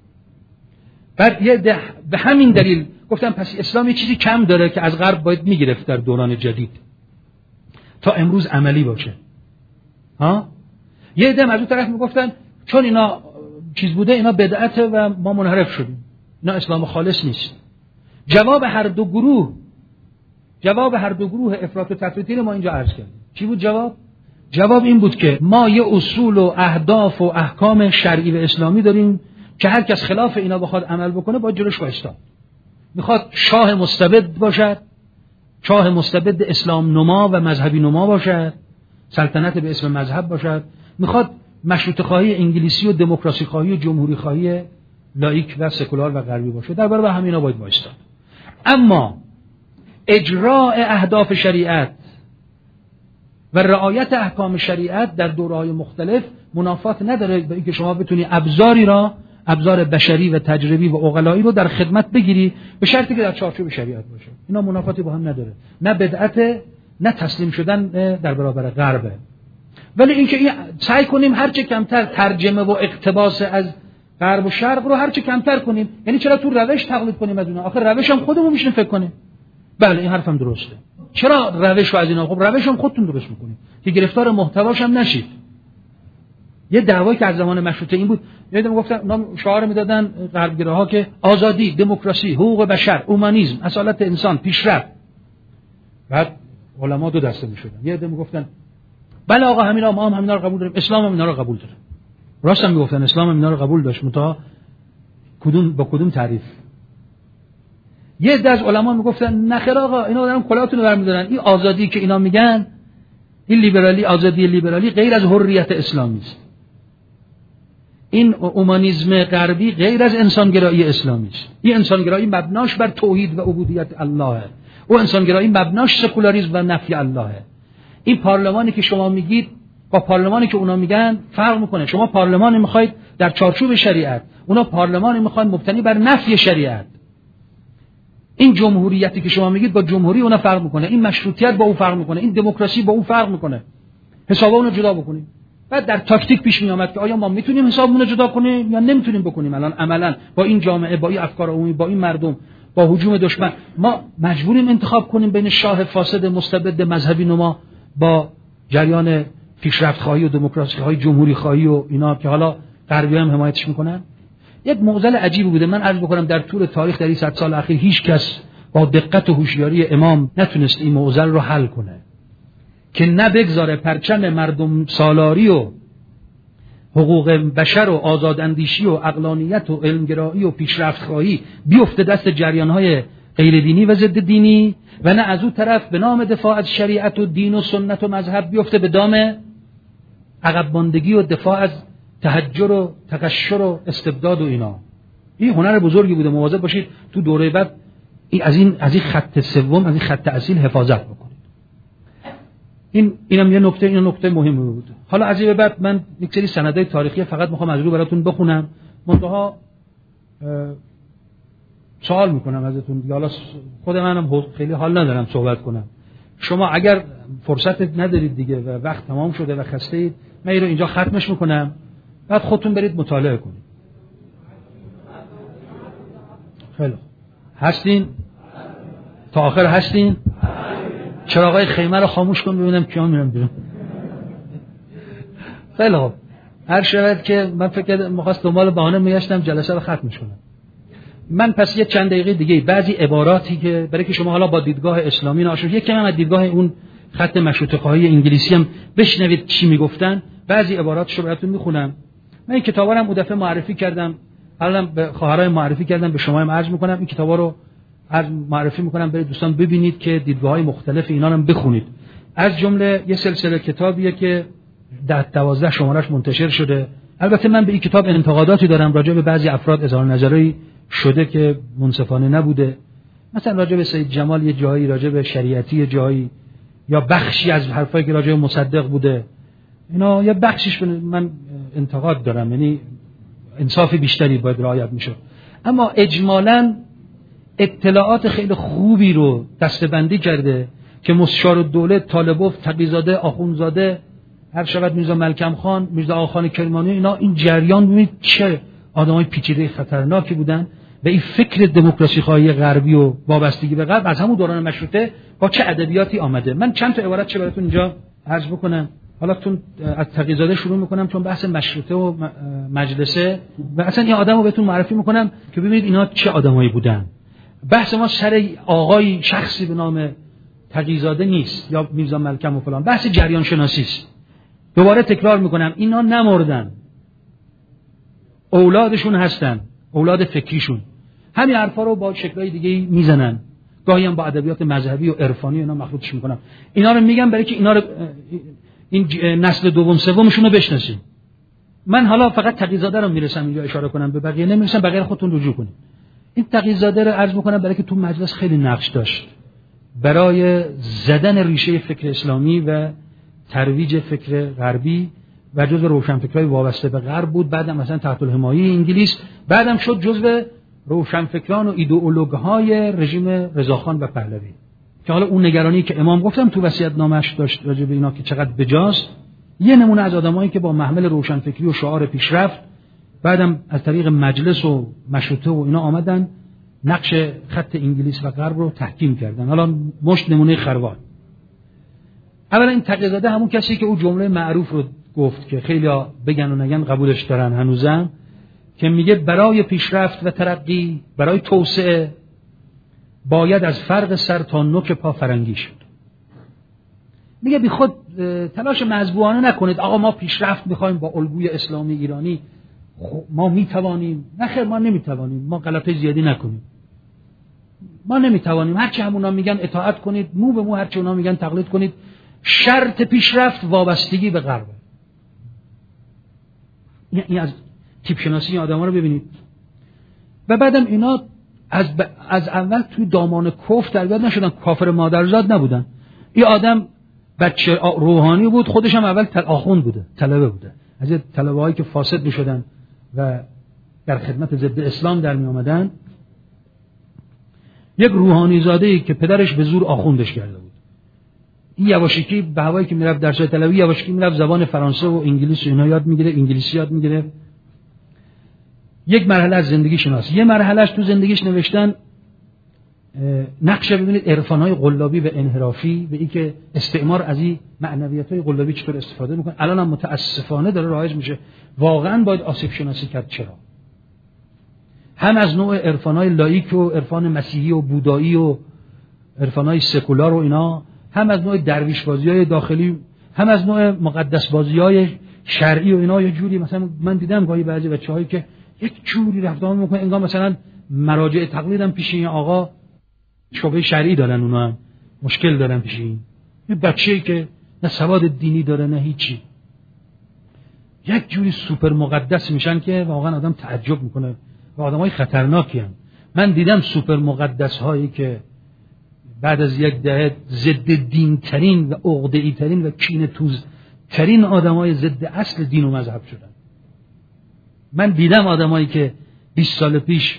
بعد یه به همین دلیل گفتم پس اسلام یه چیزی کم داره که از غرب باید میگرفت در دوران جدید تا امروز عملی باشه. ها؟ یه عده از اون طرف میگفتن چون اینا چیز بوده، اینا بدعته و ما منحرف شدیم، اینا اسلام خالص نیست. جواب هر دو گروه جواب هر دو گروه افراط و تفریطی رو ما اینجا عرض کردیم. چی بود جواب؟ جواب این بود که ما یه اصول و اهداف و احکام شرعی و اسلامی داریم که هر کس خلاف اینا بخواد عمل بکنه باید جلوش وایساد. میخواد شاه مستبد باشد، شاه مستبد اسلام نما و مذهبی نما باشد، سلطنت به اسم مذهب باشد، میخواد مشروطه خواهی انگلیسی و دموکراسی خواهی و جمهوری خواهی لاییک و سکولار و غربی باشه، در برابر همینا باید وایساد. اما اجراء اهداف شریعت و رعایت احکام شریعت در دوره‌های مختلف منافات نداره به اینکه شما بتونی ابزاری را، ابزار بشری و تجربی و عقلایی رو در خدمت بگیری به شرطی که در چارچوب شریعت باشه. اینا منافاتی با هم نداره، نه بدعت، نه تسلیم شدن در برابر غربه. ولی اینکه این سعی کنیم هر چه کمتر ترجمه و اقتباس از غرب و شرق رو هر چه کمتر کنیم. یعنی چرا تو روش تقلید کنیم از اونها؟ آخه روش هم خودمون میشیم فکر کنیم. بله این حرفم درسته. چرا روش رو از اینا؟ خب روش هم خودتون درست میکنید که گرفتار محتواش هم نشید. یه دعوایی که از زمان مشروطه این بود، یادم گفتن نام شعار میدادن غربگراها که آزادی، دموکراسی، حقوق بشر، اومانیسم، اصالت انسان، پیشرفت. بعد علما دو دسته میشدن. یه عده میگفتن بله آقا همینا، ما هم همینا رو قبول داریم، اسلام هم اینا رو قبول داره. راست هم میگفتن اسلام هم اینا رو قبول داشت، متا کدوم با کدوم تعریف. یه عده از علما میگفتن نخیر آقا اینا دارن کلاتونو برمی‌دارن، این آزادی که اینا میگن، این لیبرالی، آزادی لیبرالی غیر از حریت اسلامی است. این اومانیسم غربی غیر از انسانگرایی اسلامی است. این انسانگرایی مبناش بر توحید و عبودیت الله، او انسانگرایی مبناش سکولاریسم و نفی الله. این پارلمانی که شما میگید با پارلمانی که اونا میگن فرق میکنه. شما پارلمانی میخواید در چارچوب شریعت، اونا پارلمانی میخوان مبتنی بر نفی شریعت. این جمهوریتی که شما میگید با جمهوری اونا فرق میکنه، این مشروطیت با اون فرق میکنه، این دموکراسی با اون فرق میکنه. حسابا اونو جدا بکنیم. بعد در تاکتیک پیش میآمد که آیا ما میتونیم حسابمون رو جدا کنیم یا نمیتونیم بکنیم. الان عملا با این جامعه، با این افکار عمومی، با این مردم، با هجوم دشمن، ما مجبوریم انتخاب کنیم بین شاه فاسد مستبد مذهبی نما با جریان پیشرفت خواهی و دموکراسی خواهی، جمهوری خواهی و اینا که حالا غربی هم حمایتش میکنن. یک معضل عجیبی بوده. من عرض بکنم در طول تاریخ در این صد سال اخیر هیچ کس با دقت و هوشیاری امام نتونست این معضل رو حل کنه که نه بگذاره پرچم مردم سالاری و حقوق بشر و آزاداندیشی و عقلانیت و علمگرایی و پیشرفت خواهی بیفته دست جریان‌های غیر دینی و ضد دینی، و نه از اون طرف به نام دفاع از شریعت و دین و سنت و مذهب بیفته به دام عقب ماندگی و دفاع از تحجر و تقشر و استبداد و اینا. این هنر بزرگی بوده. مواظب باشید تو دوره بعد این از این از این خط سوم، از این خط اصیل حفاظت بکنید. این اینم یه نکته، این نکته مهمی بود. حالا از این بعد من یک سری سندهای تاریخی فقط میخوام از رو براتون بخونم. منتها سوال میکنم ازتون. حالا خود منم خیلی حال ندارم صحبت کنم. شما اگر فرصت ندارید دیگه و وقت تمام شده و خسته اید، من این رو اینجا ختمش میکنم، بعد خودتون برید مطالعه کنید. خیلی هستین؟ تا آخر هستین؟ چراغای خیمه رو خاموش کن ببینم کیا میرن بیرون. خیلی خوب. هر شود که من فکر می‌خواست دنبال بهانه می‌گشتم جلسه رو ختمش کنم. من پس یه چند دقیقه دیگه بعضی عباراتی که برای که شما حالا با دیدگاه اسلامی ناشون یک کمی از دیدگاه اون خط مشروطه خواهی انگلیسی هم بشنوید چی میگفتن، بعضی عباراتشو براتون میخونم. من این کتابا رو هم اون دفعه معرفی کردم، الان به خواهرای معرفی کردم، به شما هم عرض میکنم این کتابا رو عرض معرفی میکنم برای دوستان ببینید که دیدگاه‌های مختلف اینا رو هم بخونید. از جمله یه سلسله کتابیه که ده دوازده شمارهش منتشر شده. البته من به این کتاب انتقاداتی دارم، راجع به بعضی افراد اظهار نظری شده که منصفانه نبوده، مثلا راجع به سید جمال یه جایی، راجع به شریعتی یه جایی، یا بخشی از حرفایی که راجع به مصدق بوده، اینا یه بخشش من انتقاد دارم، یعنی انصاف بیشتری باید رعایت میشه. اما اجمالاً اطلاعات خیلی خوبی رو دسته‌بندی کرده که مستشار الدوله طالبوف، تقی‌زاده، آخوندزاده، هر شود میرزا ملکم خان، میرزا آقاخان کرمانی، اینا این جریان ببینید چه آدمای پیچیده خطرناکی بودن و این فکر دموکراسی خواهی غربی و وابستگی به غرب از همون دوران مشروطه با چه ادبیاتی آمده. من چند تا عبارت چه براتون اینجا عرض بکنم. حالا تون از تقی‌زاده شروع میکنم چون بحث مشروطه و مجلسه و اصلا این آدمو بهتون معرفی میکنم که ببینید اینا چه آدمایی بودن. بحث ما سر آقای شخصی به نام تقی‌زاده نیست یا میرزا ملکم و فلان، بحث جریان شناسی است. دوباره تکرار میکنم اینا نمردن، اولادشون هستن، اولاد فکریشون همین حرفا رو با شکل‌های دیگه میزنن، گاهی هم با ادبیات مذهبی و عرفانی اینا مخلوطش میکنن. اینا رو میگم برای که اینا رو این نسل دوم سومشون رو بشناسیم. من حالا فقط تقی‌زاده رو میرسم اینجا اشاره کنم، به بقیه نمیرسم، بقیه خودتون رجوع کنید. این تقی‌زاده رو عرض میکنم برای که تو مجلس خیلی نقش داشت برای زدن ریشه فکر اسلامی و ترویج فکر غربی و جزو روشنفکرای وابسته به غرب بود. بعدم مثلا تحت الحمایه انگلیس، بعدم شد جزو روشنفکران و ایدئولوژهای رژیم رضاخان و پهلوی که حالا اون نگرانی که امام گفتم تو وصیت‌نامه‌اش داشت راجع به اینا که چقدر بجاست، یه نمونه از آدمایی که با محمل روشنفکری و شعار پیشرفت بعدم از طریق مجلس و مشروطه و اینا آمدن نقش خط انگلیس و غرب رو تحکیم کردن. حالا مشت نمونه خروار. اولا این تقی‌زاده همون کسی که اون جمله معروف رو گفت که خیلی‌ها بگن و نگن قبولش دارن هنوزم، که میگه برای پیشرفت و ترقی، برای توسعه باید از فرق سر تا نوک پا فرنگی شد. میگه بی خود تلاش مذبوحانه نکنید آقا ما پیشرفت میخوایم با الگوی اسلامی ایرانی، ما میتوانیم. نه خیر، ما نمیتوانیم، ما غلطه زیادی نکنیم، ما نمیتوانیم، هرچی همونا میگن اطاعت کنید، مو به مو هرچی اونا میگن تقلید کنید. شرط پیشرفت وابستگی به غرب. این از تیپ شناسی این آدما رو ببینید. و بعدم اینا از ب... از اول توی دامان کفر تربیت نشدن، کافر مادرزاد نبودن. این آدم بچه روحانی بود، خودش هم اول تل... آخوند بوده، طلبه بوده، از طلبه‌هایی که فاسد میشدن و در خدمت ضد اسلام در می آمدن. یک روحانی زاده‌ای که پدرش به زور آخوندش کرده بود. این یواشکی به هوایی که میرفت درسای طلبی یواشکی میرفت زبان فرانسه و انگلیسی و اینا یاد میگیره، انگلیسی یاد میگیره. یک مرحله از زندگی شناس. یه مرحلهش تو زندگیش نوشتن نقشه ببینید عرفان‌های قلابی و انحرافی و این که استعمار از این معنویت‌های قلابی چطور استفاده میکنه. الان هم متاسفانه داره رایج میشه. واقعا باید آسیب شناسی کرد. چرا؟ هم از نوع عرفان‌های لاییک و عرفان مسیحی و بودایی و عرفان‌های سکولار و اینا، هم از نوع درویش بازی‌های داخلی، هم از نوع مقدس بازی‌های شرعی و اینا. یه جوری مثلا من دیدم گاهی بعضی بچه‌هایی که یک جوری رفتار میکنه انگار مثلا مراجع تقلید هم پیش این آقا شبهه شرعی دارن، اونا هم مشکل دارن پیش این. یه بچه‌ای که نه سواد دینی داره نه هیچی، یک جوری سوپر مقدس میشن که واقعا آدم تعجب میکنه و آدمای خطرناکی هم. من دیدم سوپر مقدس هایی که بعد از یک دهه ضد دین ترین و عقده‌ای ترین و کینه توز ترین آدمای ضد اصل دین و مذهب شدن. من دیدم آدمایی که بیست سال پیش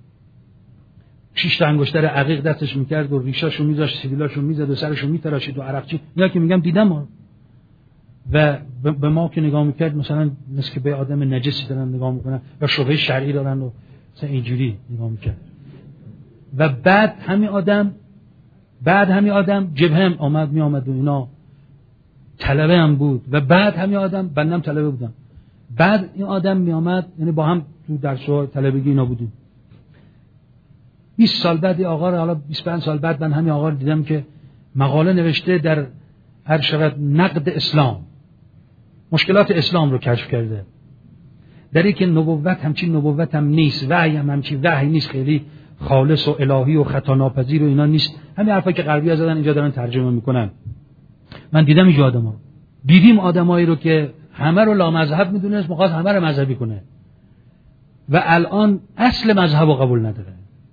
شش تا انگشتر عقیق دستش میکرد و ریشاشو میذاشت، سیبیلاشو میزد و سرشو میتراشید و عرقچی، یا که میگم دیدم و به ما که نگاه میکرد مثلا مثل که به آدم نجسی دارن نگاه میکنن یا شبهه شرعی دارن و مثلا اینجوری نگاه میکرد. و بعد همین آدم بعد همین آدم جبهه هم آمد می آمد و اینا طلبه هم بود و بعد همین آدم بندم طلبه بودم. بعد این آدم می آمد، یعنی با هم تو درس‌های طلبگی اینا بودیم. بیست سال بعد آقا رو، حالا بیست و پنج سال بعد من همین آقا رو دیدم که مقاله نوشته در هر شود نقد اسلام، مشکلات اسلام رو کشف کرده. در این که نبوت همچین نبوت هم نیست، وحی هم همچین وحی نیست، خیلی خالص و الهی و خطا ناپذیر و اینا نیست. همین حرفا که غربی‌ها زدن اینجا دارن ترجمه میکنن. من دیدم اینجا آدم‌ها، دیدیم آدمایی رو که همه رو لامذهب میدونست، می‌خواست همه رو مذهبی کنه و الان اصل مذهب رو قبول نداره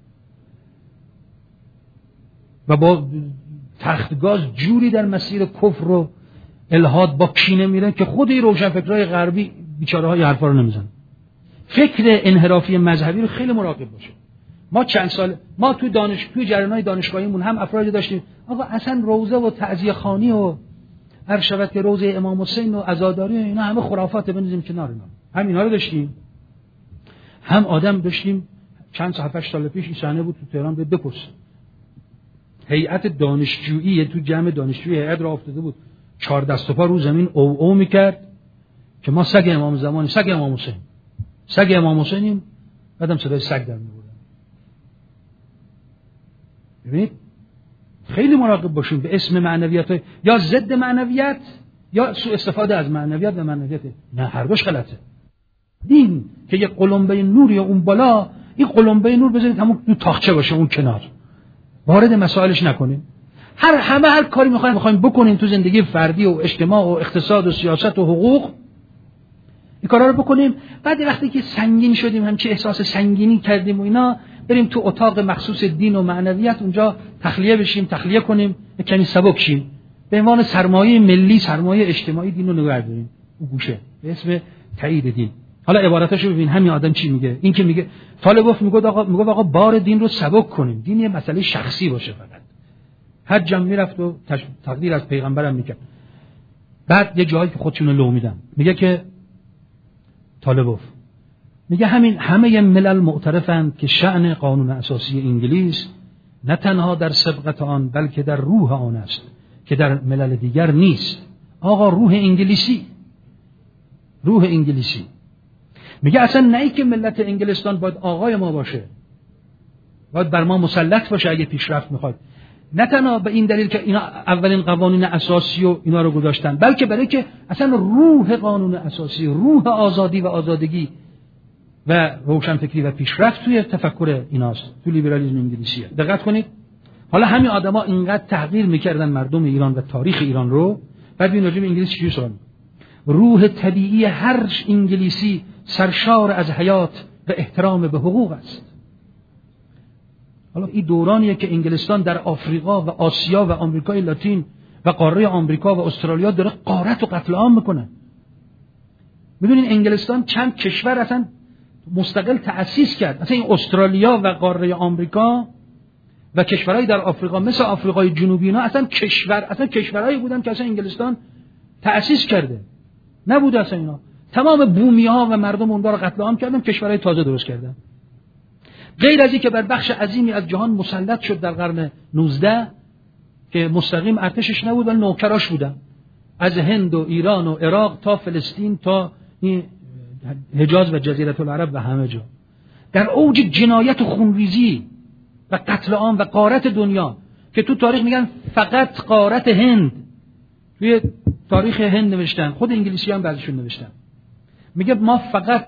و با تختگاز جوری در مسیر کفر و الحاد با کینه میره که خود این روشنفکرای غربی بیچاره‌ها حرفا رو نمیزنن. فکر انحرافی مذهبی رو خیلی مراقب باشه. ما چند سال ما تو دانش توی جریان‌های دانشگاهیمون هم افرادی داشتیم آقا اصلا روزه و تعزیه خوانی و هر شود که روزه امام حسین و عزاداری و اینا همه خرافاته، بنزیم کنار اینا. هم اینا رو داشتیم، هم آدم داشتیم. چند سال هفت سال پیش این صحنه بود تو تهران، به بپرس هیئت دانشجویی تو جمع دانشجویی هیئت را افتاده بود، چهار دست و پا رو زمین او او میکرد که ما سگ امام زمانی، سگ امام حسین، سگ امام حسینیم. بعدم صدای سگ در می‌آورد. ببینید خیلی مراقب باشیم به اسم معنویت یا ضد معنویت یا سوء استفاده از معنویت و معنویت. نه، هر دوش غلطه. دین که یه قلمبه نوری اون بالا، این قلمبه نور بذارید همون تو تاخچه باشه اون کنار، وارد مسائلش نکنیم. هر همه هر کاری میخوایم میخوایم بکنیم تو زندگی فردی و اجتماع و اقتصاد و سیاست و حقوق، این کارا رو بکنیم. بعد وقتی که سنگین شدیم، همچی احساس سنگینی کردیم و اینا، بریم تو اتاق مخصوص دین و معنویت اونجا تخلیه بشیم، تخلیه کنیم، کمی سبک شیم، به عنوان سرمایه ملی، سرمایه اجتماعی دین رو نگه داریم اون گوشه به اسم تایید دین. حالا عبارتاشو ببین، همین آدم چی میگه. این که میگه طالب گفت میگه آقا میگه آقا بار دین رو سبک کنیم، دین یه مسئله شخصی باشه، فقط حج هم میرفت و تقدیر از پیغمبرم میکرد. بعد یه جایی که خودشون لو میدن میگه که طالب گفت میگه همین همه ملل معترفند که شأن قانون اساسی انگلیس نه تنها در سبقت آن بلکه در روح آن است که در ملل دیگر نیست. آقا روح انگلیسی، روح انگلیسی میگه اصلا نه ای که ملت انگلستان باید آقای ما باشه، باید بر ما مسلط باشه اگه پیشرفت میخواد. نه تنها به این دلیل که اینا اولین قوانین اساسی و اینا رو گذاشتن، بلکه برای که اصلا روح قانون اساسی، روح آزادی و آزادگی و روشنفکری و پیشرفت توی تفکر ایناست، تو لیبرالیسم انگلیسیه. دقت کنید. حالا همین آدما اینقدر تحقیر میکردن مردم ایران و تاریخ ایران رو، بعد ببین راجع به انگلیس چی سوال. روح طبیعی هر انگلیسی سرشار از حیات و احترام به حقوق است. حالا این دورانیه که انگلستان در آفریقا و آسیا و آمریکای لاتین و قاره آمریکا و استرالیا داره غارت و قتل عام میکنه. میدونین انگلستان چند کشور اصلا مستقل تأسیس کرد. اصلا این استرالیا و قاره آمریکا و کشورهای در آفریقا مثل آفریقای جنوبی اینا اصلا کشور اصلا کشورهایی بودن که اصلا انگلستان تأسیس کرده. نبوده اصلا اینا. تمام بومی‌ها و مردم اونجا رو قتل عام کردن، کشورهای تازه درست کردن. غیر از این که بر بخش عظیمی از جهان مسلط شد در قرن نوزده که مستقیم ارتشش نبود ولی نوکراش بودن، از هند و ایران و عراق تا فلسطین تا حجاز و جزیره العرب و همه جا، در اوج جنایت و خونریزی و قتل عام و غارت دنیا که تو تاریخ میگن فقط غارت هند، توی تاریخ هند نوشتن، خود انگلیسی هم بعضیشون نوشتن، میگه ما فقط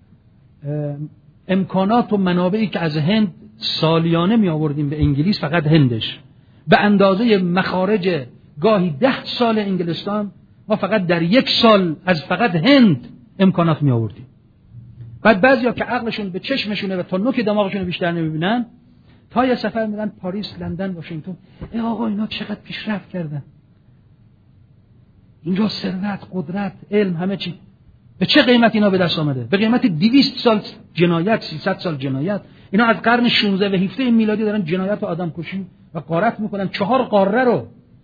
امکانات و منابعی که از هند سالیانه می آوردیم به انگلیس، فقط هندش به اندازه مخارج گاهی ده سال انگلستان، ما فقط در یک سال از فقط هند امکانات می آوردیم. بعد بعضیا که عقلشون به چشمشونه و تا نوک دماغشون بیشتر نمیبینن، تا یه سفر میرن پاریس، لندن، واشنگتن، ای آقا اینا چقدر پیشرفت کردن، اینجا ثروت، قدرت، علم، همه چی. به چه قیمت اینا به دست آمده؟ به قیمت دویست سال جنایت، سیصد سال جنایت. اینا از قرن شانزده و هفده میلادی دارن جنایت و آدم کشی و غارت میکنن. چهار قاره رو،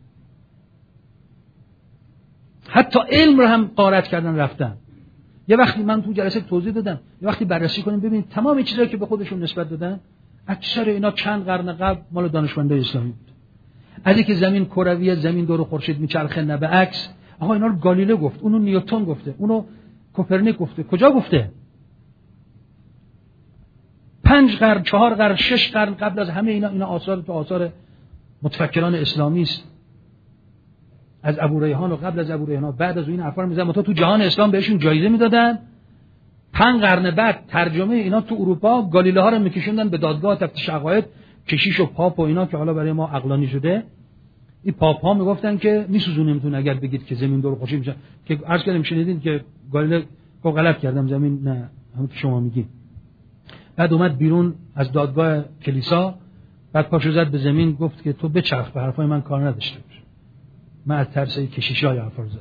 حتی علم رو هم غارت کردن رفتن. یه وقتی من تو جلسه توضیح دادم، یه وقتی بررسی کنیم ببینید تمام چیزایی که به خودشون نسبت دادن، اکثر اینا چند قرن قبل مال دانشمندای اسلامی بود. از اینکه زمین کرویه، زمین دور خورشید میچرخه نه به عکس، آقا اینا رو گالیله گفت، اونو نیوتن گفته، اونو کوپرنیک گفته. کجا گفته؟ پنج قرن، چهار قرن، شش قرن قبل از همه اینا اینا آثار تو آثار متفکران اسلامی است. از ابوریحان و قبل از ابوریحان و بعد از این حرفا رو میزنن. تو تو جهان اسلام بهشون جایزه میدادن. پنج قرن بعد ترجمه اینا تو اروپا گالیله ها رو میکشوندن به دادگاه تفتیش عقاید، کشیش و پاپ و اینا که حالا برای ما عقلانی شده. این پاپ ها میگفتن که میسوزونیمتون اگر بگید که زمین دور خورشید میشه. که عرض کردم شنیدین که گالیله کو غلط کردم، زمین نه همون که شما میگین. بعد اومد بیرون از دادگاه کلیسا، بعد پاشو زد به زمین، گفت که تو بچرخ، به حرفای من کار نداشته باش. من از ترس کشیشای حرفا رو زدم.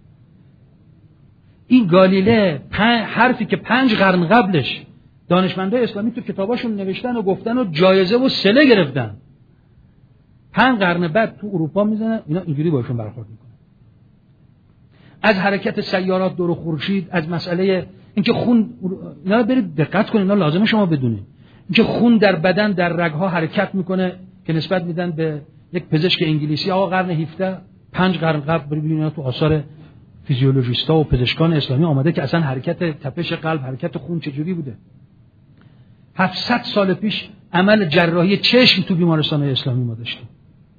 این گالیله حرفی که پنج قرن قبلش دانشمندای اسلامی تو کتاباشون نوشتن و گفتن و جایزه و صله گرفتن، پنج قرن بعد تو اروپا میزنن اینا اینجوری باشون برخورد میکنن. از حرکت سیارات دور خورشید، از مسئله اینکه خون، اینا رو برید دقت کنید، اینا لازمه شما بدونید، اینکه خون در بدن در رگ‌ها حرکت میکنه که نسبت میدن به یک پزشک انگلیسی آقا قرن هفدهم، پنج قرن قبل ببینید تو آثار فیزیولوژیستا و پزشکان اسلامی آمده که اصلا حرکت تپش قلب، حرکت خون چجوری بوده. هفتصد سال پیش عمل جراحی چشم تو بیمارستان‌های اسلامی ما داشتیم.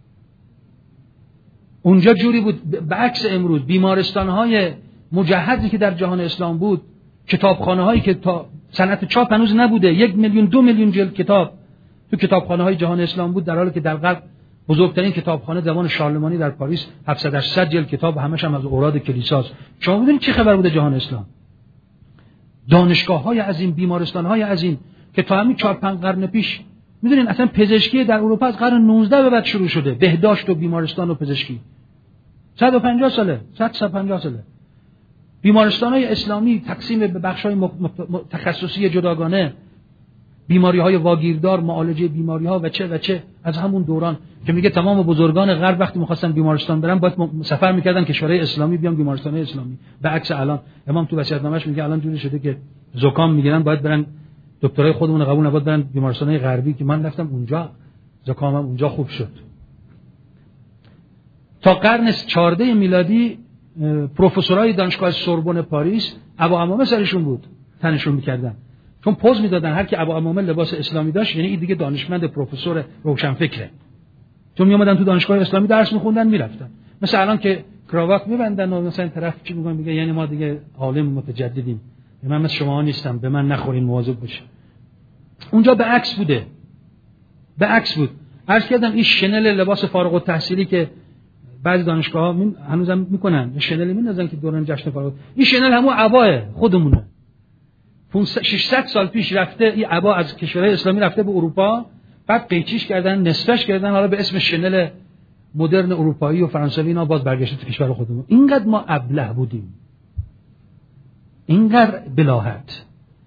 اونجا جوری بود، به عکس امروز بیمارستان‌های مجهزی که در جهان اسلام بود، کتابخانه‌هایی که تا صنعت چاپ هنوز نبوده، یک میلیون دو میلیون جلد کتاب تو کتابخانه‌های جهان اسلام بود، در حالی که در غرب بزرگترین کتابخانه زمان شارلمانی در پاریس هفتصد هشتصد جلد کتاب و همش هم از اوراد کلیساست. شما می‌دونید چه خبر بوده جهان اسلام؟ دانشگاه‌های عظیم، بیمارستان‌های عظیم که تا همین چهار پنج قرن پیش، می‌دونید اصلا پزشکی در اروپا از قرن نوزدهم به بعد شروع شده، بهداشت و بیمارستان و پزشکی. صد و پنجاه ساله، صد و پنجاه ساله. بیمارستان‌های اسلامی تقسیم به بخش‌های تخصصی جداگانه، بیماری‌های واگیردار، معالجه بیماری‌ها و چه و چه، از همون دوران که میگه تمام بزرگان غرب وقتی می‌خواستن بیمارستان برن باید سفر می‌کردن کشورهای اسلامی بیان بیمارستان‌های اسلامی. به عکس الان امام تو وصیت‌نامه‌اش میگه الان جوری شده که زکام میگیرن باید برن، دکترای خودمون قبول نبود برن بیمارستان‌های غربی، که من رفتم اونجا زکامم اونجا خوب شد. تا قرن چهاردهم میلادی پروفسورای دانشگاه سوربن پاریس ابوعمامه سرشون بود، تنشون می‌کردن، چون پوز میدادن هر کی ابوعمامه لباس اسلامی داشت یعنی این دیگه دانشمند پروفسور روشنفکره. چون میومدن تو دانشگاه اسلامی درس می‌خوندن میرفتن. مثلا الان که کراوات می‌بندن و مثلا طرف چی میگن، میگه یعنی ما دیگه عالم متجددیم، من مثل شما نیستم، به من نخورین، مواظب باشین. اونجا به عکس بوده، به عکس بود. عرض کردم این شنل لباس فارغ التحصیلی که بعضی دانشگاه‌ها می... هنوزم میکنن، شنل میندازن که دوران جشن فارغ، این شنل همون عبای خودمونه. ششصد سال پیش رفته این عبا از کشورهای اسلامی رفته به اروپا، بعد قیچیش کردن، نصفش کردن، حالا به اسم شنل مدرن اروپایی و فرانسوی اینا باز برگشته تو کشور خودمون. اینقدر ما ابله بودیم، اینقدر بلاهت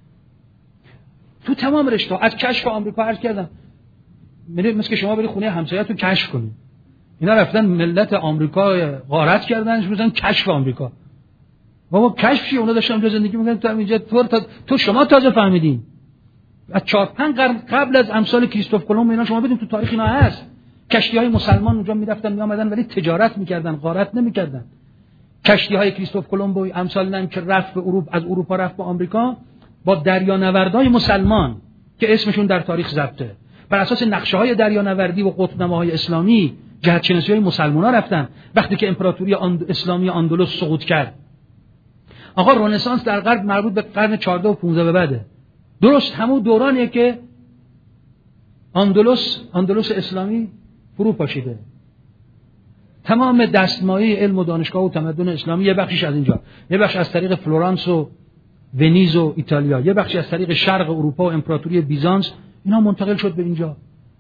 تو تمام رشته. از کشف آمریکا عرض کردم، مثل که شما برید خونه همسایه‌تون کشف کنید، اینا رفتن ملت آمریکا غارت کردنش میگن کشف آمریکا. بابا کشف چیه؟ اونا داشتن اونجا زندگی می‌کردن، تو اینجا تو تا... تو شما تازه فهمیدین. از چهار پنج قرن قبل از امثال کریستوف کلمب اینا شما بدین تو تاریخ اینا هست. کشتی‌های مسلمان اونجا می‌رفتن می‌آمدن ولی تجارت می‌کردن، غارت نمی‌کردن. کشتی‌های کریستوف کلمب و امثال هم که رفت به اروپا، از اروپا رفت به آمریکا با دریانوردای مسلمان که اسمشون در تاریخ ثبته، بر اساس نقشه‌های دریانوردی و قطب‌نماهای اسلامی جهت‌شناسی‌های مسلمان‌ها رفتن. وقتی که امپراتوری آند... اسلامی اندلس سقوط کرد، آقا رنسانس در غرب مربوط به قرن چهاردهم و پانزدهم به بعده، درست همون دورانیه که اندلس اندلس اسلامی فرو پاشیده. تمام دستمایه علم و دانشگاه و تمدن اسلامی یه بخشش از اینجا، یه بخش از طریق فلورانس و ونیز و ایتالیا، یه بخشی از طریق شرق اروپا و امپراتوری بیزانس، اینا منتقل شد به اینجا.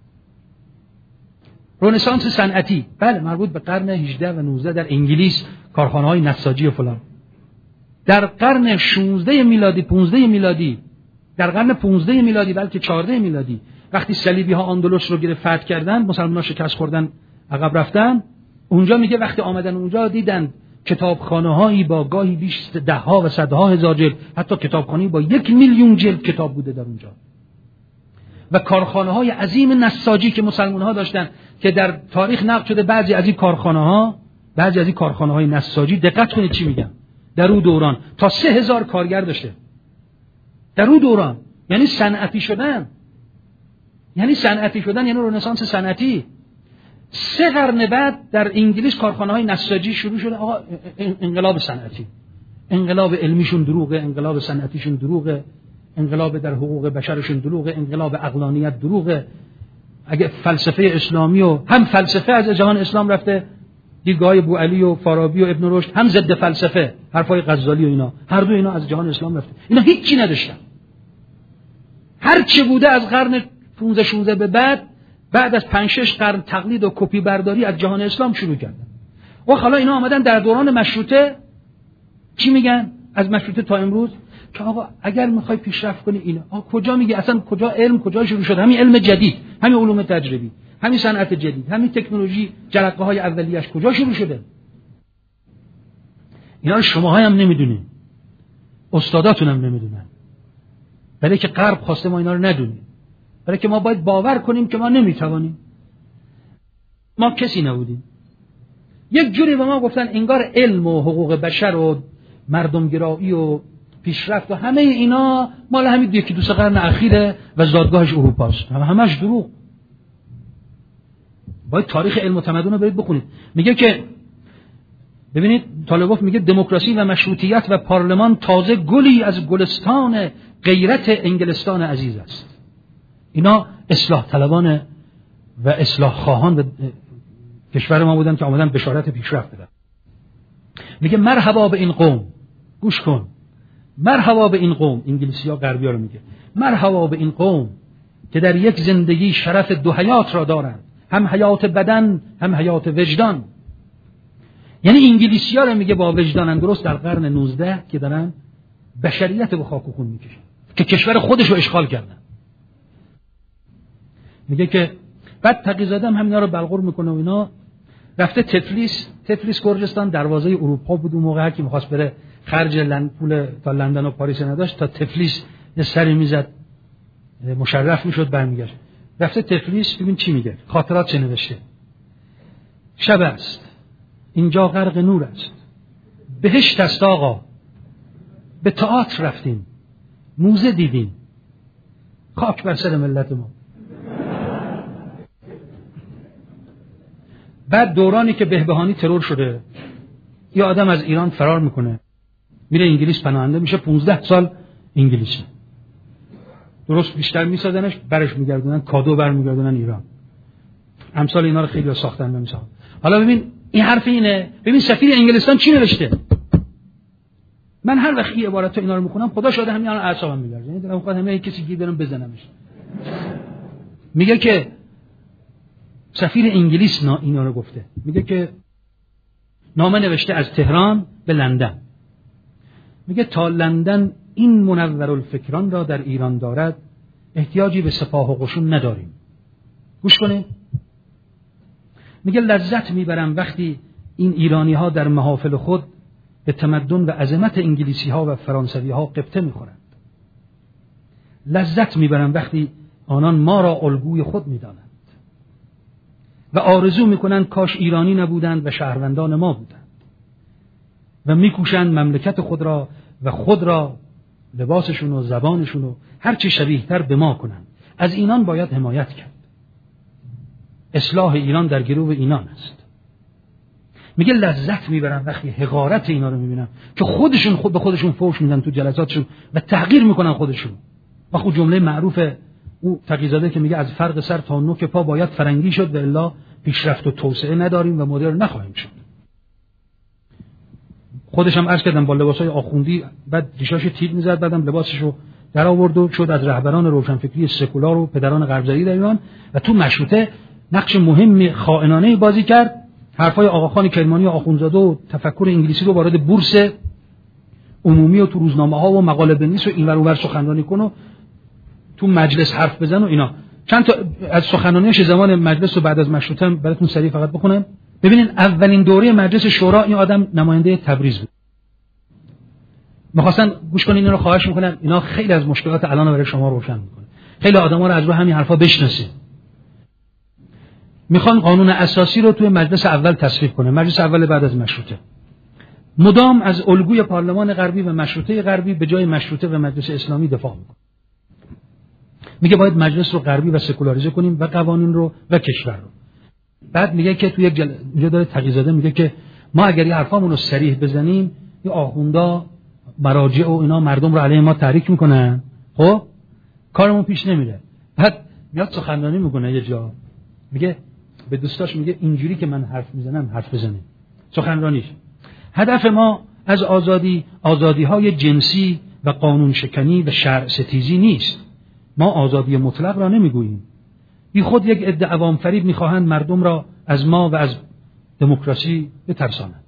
رنسانس صنعتی بله مربوط به قرن هجدهم و نوزدهم در انگلیس، کارخانه‌های نساجی و فلان. در قرن شانزدهم میلادی، پانزدهم میلادی، در قرن پانزدهم میلادی بلکه چهاردهم میلادی، وقتی صلیبی‌ها اندلس رو گرفت فتح کردن، مسلمان‌ها شکست خوردن، عقب رفتن، اونجا میگه وقتی آمدن اونجا دیدن کتابخانه‌هایی با گاهی بیش ده‌ها و صدها هزار جلد، حتی کتابخانه‌ای با یک میلیون جلد کتاب بوده در اونجا، و کارخانه‌های عظیم نساجی که مسلمان‌ها داشتن که در تاریخ نقل شده بعضی از این کارخانه‌ها بعضی از این کارخانه‌های نساجی دقت کنید چی میگم، در اون دوران تا سه هزار کارگر داشته. در اون دوران یعنی صنعتی شدن، یعنی صنعتی شدن یعنی رنسانس صنعتی. سه قرن بعد در انگلیس کارخانه‌های نساجی شروع شده. آقا انقلاب صنعتی، انقلاب علمیشون دروغه، انقلاب صنعتیشون دروغه، انقلاب در حقوق بشرشون دروغه، انقلاب عقلانیت دروغه. اگه فلسفه اسلامی و هم فلسفه از جهان اسلام رفته، دیدگاه‌های بوعلی و فارابی و ابن رشد، هم ضد فلسفه حرفای غزالی و اینا، هر دو اینا از جهان اسلام رفته. اینا هیچی نداشتن. هر چه بوده از قرن پانزده شانزده به بعد، بعد از پنج شش قرن تقلید و کپی برداری از جهان اسلام شروع کردن. و حالا اینا آمدن در دوران مشروطه چی میگن؟ از مشروطه تا امروز که آقا اگر میخوای پیشرفت کنی اینا، آقا کجا میگه اصلا کجا علم کجا شروع شده؟ همین علم جدید، همین علوم تجربی، همین صنعت جدید، همین تکنولوژی جرقه های اولیه‌اش کجا شروع شده؟ اینا رو شماها هم نمیدونین، استاداتون هم نمیدونن، برای که غرب خواسته ما اینا رو ندونیم، برای که ما باید باور کنیم که ما نمیتوانیم. ما کسی نبودیم. یک جوری به ما گفتن انگار علم و حقوق بشر و مردمگرایی و پیشرفت و همه اینا مال همین یکی دو سه قرن اخیره و زادگاهش اروپاست. همش دروغ. باید تاریخ علم و تمدن رو برید بخونید. میگه که ببینید طالبوف میگه دموکراسی و مشروطیت و پارلمان تازه گلی از گلستان غیرت انگلستان عزیز است. اینا اصلاح طلبان و اصلاح خواهان به کشور ما بودن که آمدن بشارت پیشرفت بدن. میگه مرحبا به این قوم، گوش کن، مرحبا به این قوم، انگلیسی‌ها غربی‌ها رو میگه، مرحبا به این قوم که در یک زندگی شرف دو حیات را دارند، هم حیات بدن هم حیات وجدان. یعنی انگلیسی‌ها رو میگه با وجدانن، درست در قرن نوزده که دارن بشریت به خاک و خون میکشن که کشور خودش رو اشغال کردن. میگه که بعد تقی‌زاده هم همینا رو بلغور میکنه و اینا. رفته تفلیس، تفلیس گرجستان دروازه اروپا بود اون موقع، هر کی می‌خواست بره خرج لند پول تا لندن و پاریس نداشت، تا تفلیس یه سری میزد مشرف میشد برمیگشت. رفته تفلیس ببین چی میگه، خاطرات چه نوشته. شب است، اینجا غرق نور است، بهشت است آقا، به تئاتر رفتیم، موزه دیدیم، خاک بر سر ملت ما. بعد دورانی که بهبهانی ترور شده، یه آدم از ایران فرار میکنه میره انگلیس پناهنده میشه، پونزده سال انگلیسی، درست بیشتر میسازنش برش میگردونن، کادو برمیگردونن ایران. امثال اینا رو خیلی ساختن نمیسازن. حالا ببین این حرف اینه، ببین سفیر انگلستان چی نوشته. من هر وقت این عبارات اینا رو میخونم خدا شاده همین الان اعصابم میلرزه، یعنی دلم میخواد همه کسی گیر برم بزنمش. میگه که سفیر انگلیس اینا رو گفته، میگه که نامه نوشته از تهران به لندن، میگه تا لندن این منورالفکران را در ایران دارد احتیاجی به سپاه و قشون نداریم. گوش کنید، میگه لذت میبرم وقتی این ایرانی ها در محافل خود به تمدن و عظمت انگلیسی ها و فرانسوی ها قبطه میخورند. لذت میبرم وقتی آنان ما را الگوی خود میدانند و آرزو میکنند کاش ایرانی نبودند و شهروندان ما بودند و میکوشند مملکت خود را و خود را، لباسشون و زبانشون و هر چی شبیه‌تر به ما کنند. از اینان باید حمایت کرد. اصلاح ایران در گروه اینان است. میگه لذت میبرم وقتی حقارت اینا رو میبینم که خودشون خود به خودشون فوش میدن تو جلساتشون و تحقیر میکنن خودشون. و خود جمله معروف او تقی‌زاده که میگه از فرق سر تا نوک پا باید فرنگی شد و الا پیشرفت و توسعه نداریم و مدرن نخواهیم شد. خودش هم عرض کردم با لباسای آخوندی، بعد ریشاشو تیر میزد، بعدم لباسشو در آورد و شد از رهبران روشنفکری سکولار و پدران غربزایی در ایران و تو مشروطه نقش مهمی خائنانه بازی کرد. حرفای آقاخان کرمانی و آخوندزاده و تفکر انگلیسی رو وارد بورس عمومی و تو روزنامه‌ها و مقاله بنویس و اینور اونور سخنرانی کن و تو مجلس حرف بزن و اینا. چند تا از سخنرانیش زمان مجلس رو بعد از مشروطه براتون سریع فقط بخونم. ببینین اولین دوره مجلس شورا این آدم نماینده تبریز بود. می‌خواستن گوش کنین، اینو خواهش می‌کنم، اینا خیلی از مشکلات الان برای شما روشن می‌کنه. خیلی آدم‌ها رو از رو همین حرفا بشناسید. میخوان قانون اساسی رو توی مجلس اول تصویب کنه، مجلس اول بعد از مشروطه. مدام از الگوی پارلمان غربی و مشروطه غربی به جای مشروطه و مجلس اسلامی دفاع میکنه. میگه باید مجلس رو غربی و سکولاریزه کنیم و قوانین رو و کشور رو. بعد میگه که توی یک جل... اینجا داره تقی‌زاده میگه که ما اگر این حرفامون رو صریح بزنیم، این آخوندا مراجع و اینا مردم رو علیه ما تحریک میکنن، خب کارمون پیش نمیره. بعد میاد سخنرانی میکنه یه جا، میگه به دوستاش میگه اینجوری که من حرف میزنم حرف بزنیم. سخنرانیش هدف ما از آزادی آزادی‌های جنسی و قانون شکنی و شرع ستیزی نیست. ما آزادی مطلق را نمیگوییم. بی خود یک عده عوام فریب میخواهند مردم را از ما و از دموکراسی بترسانند.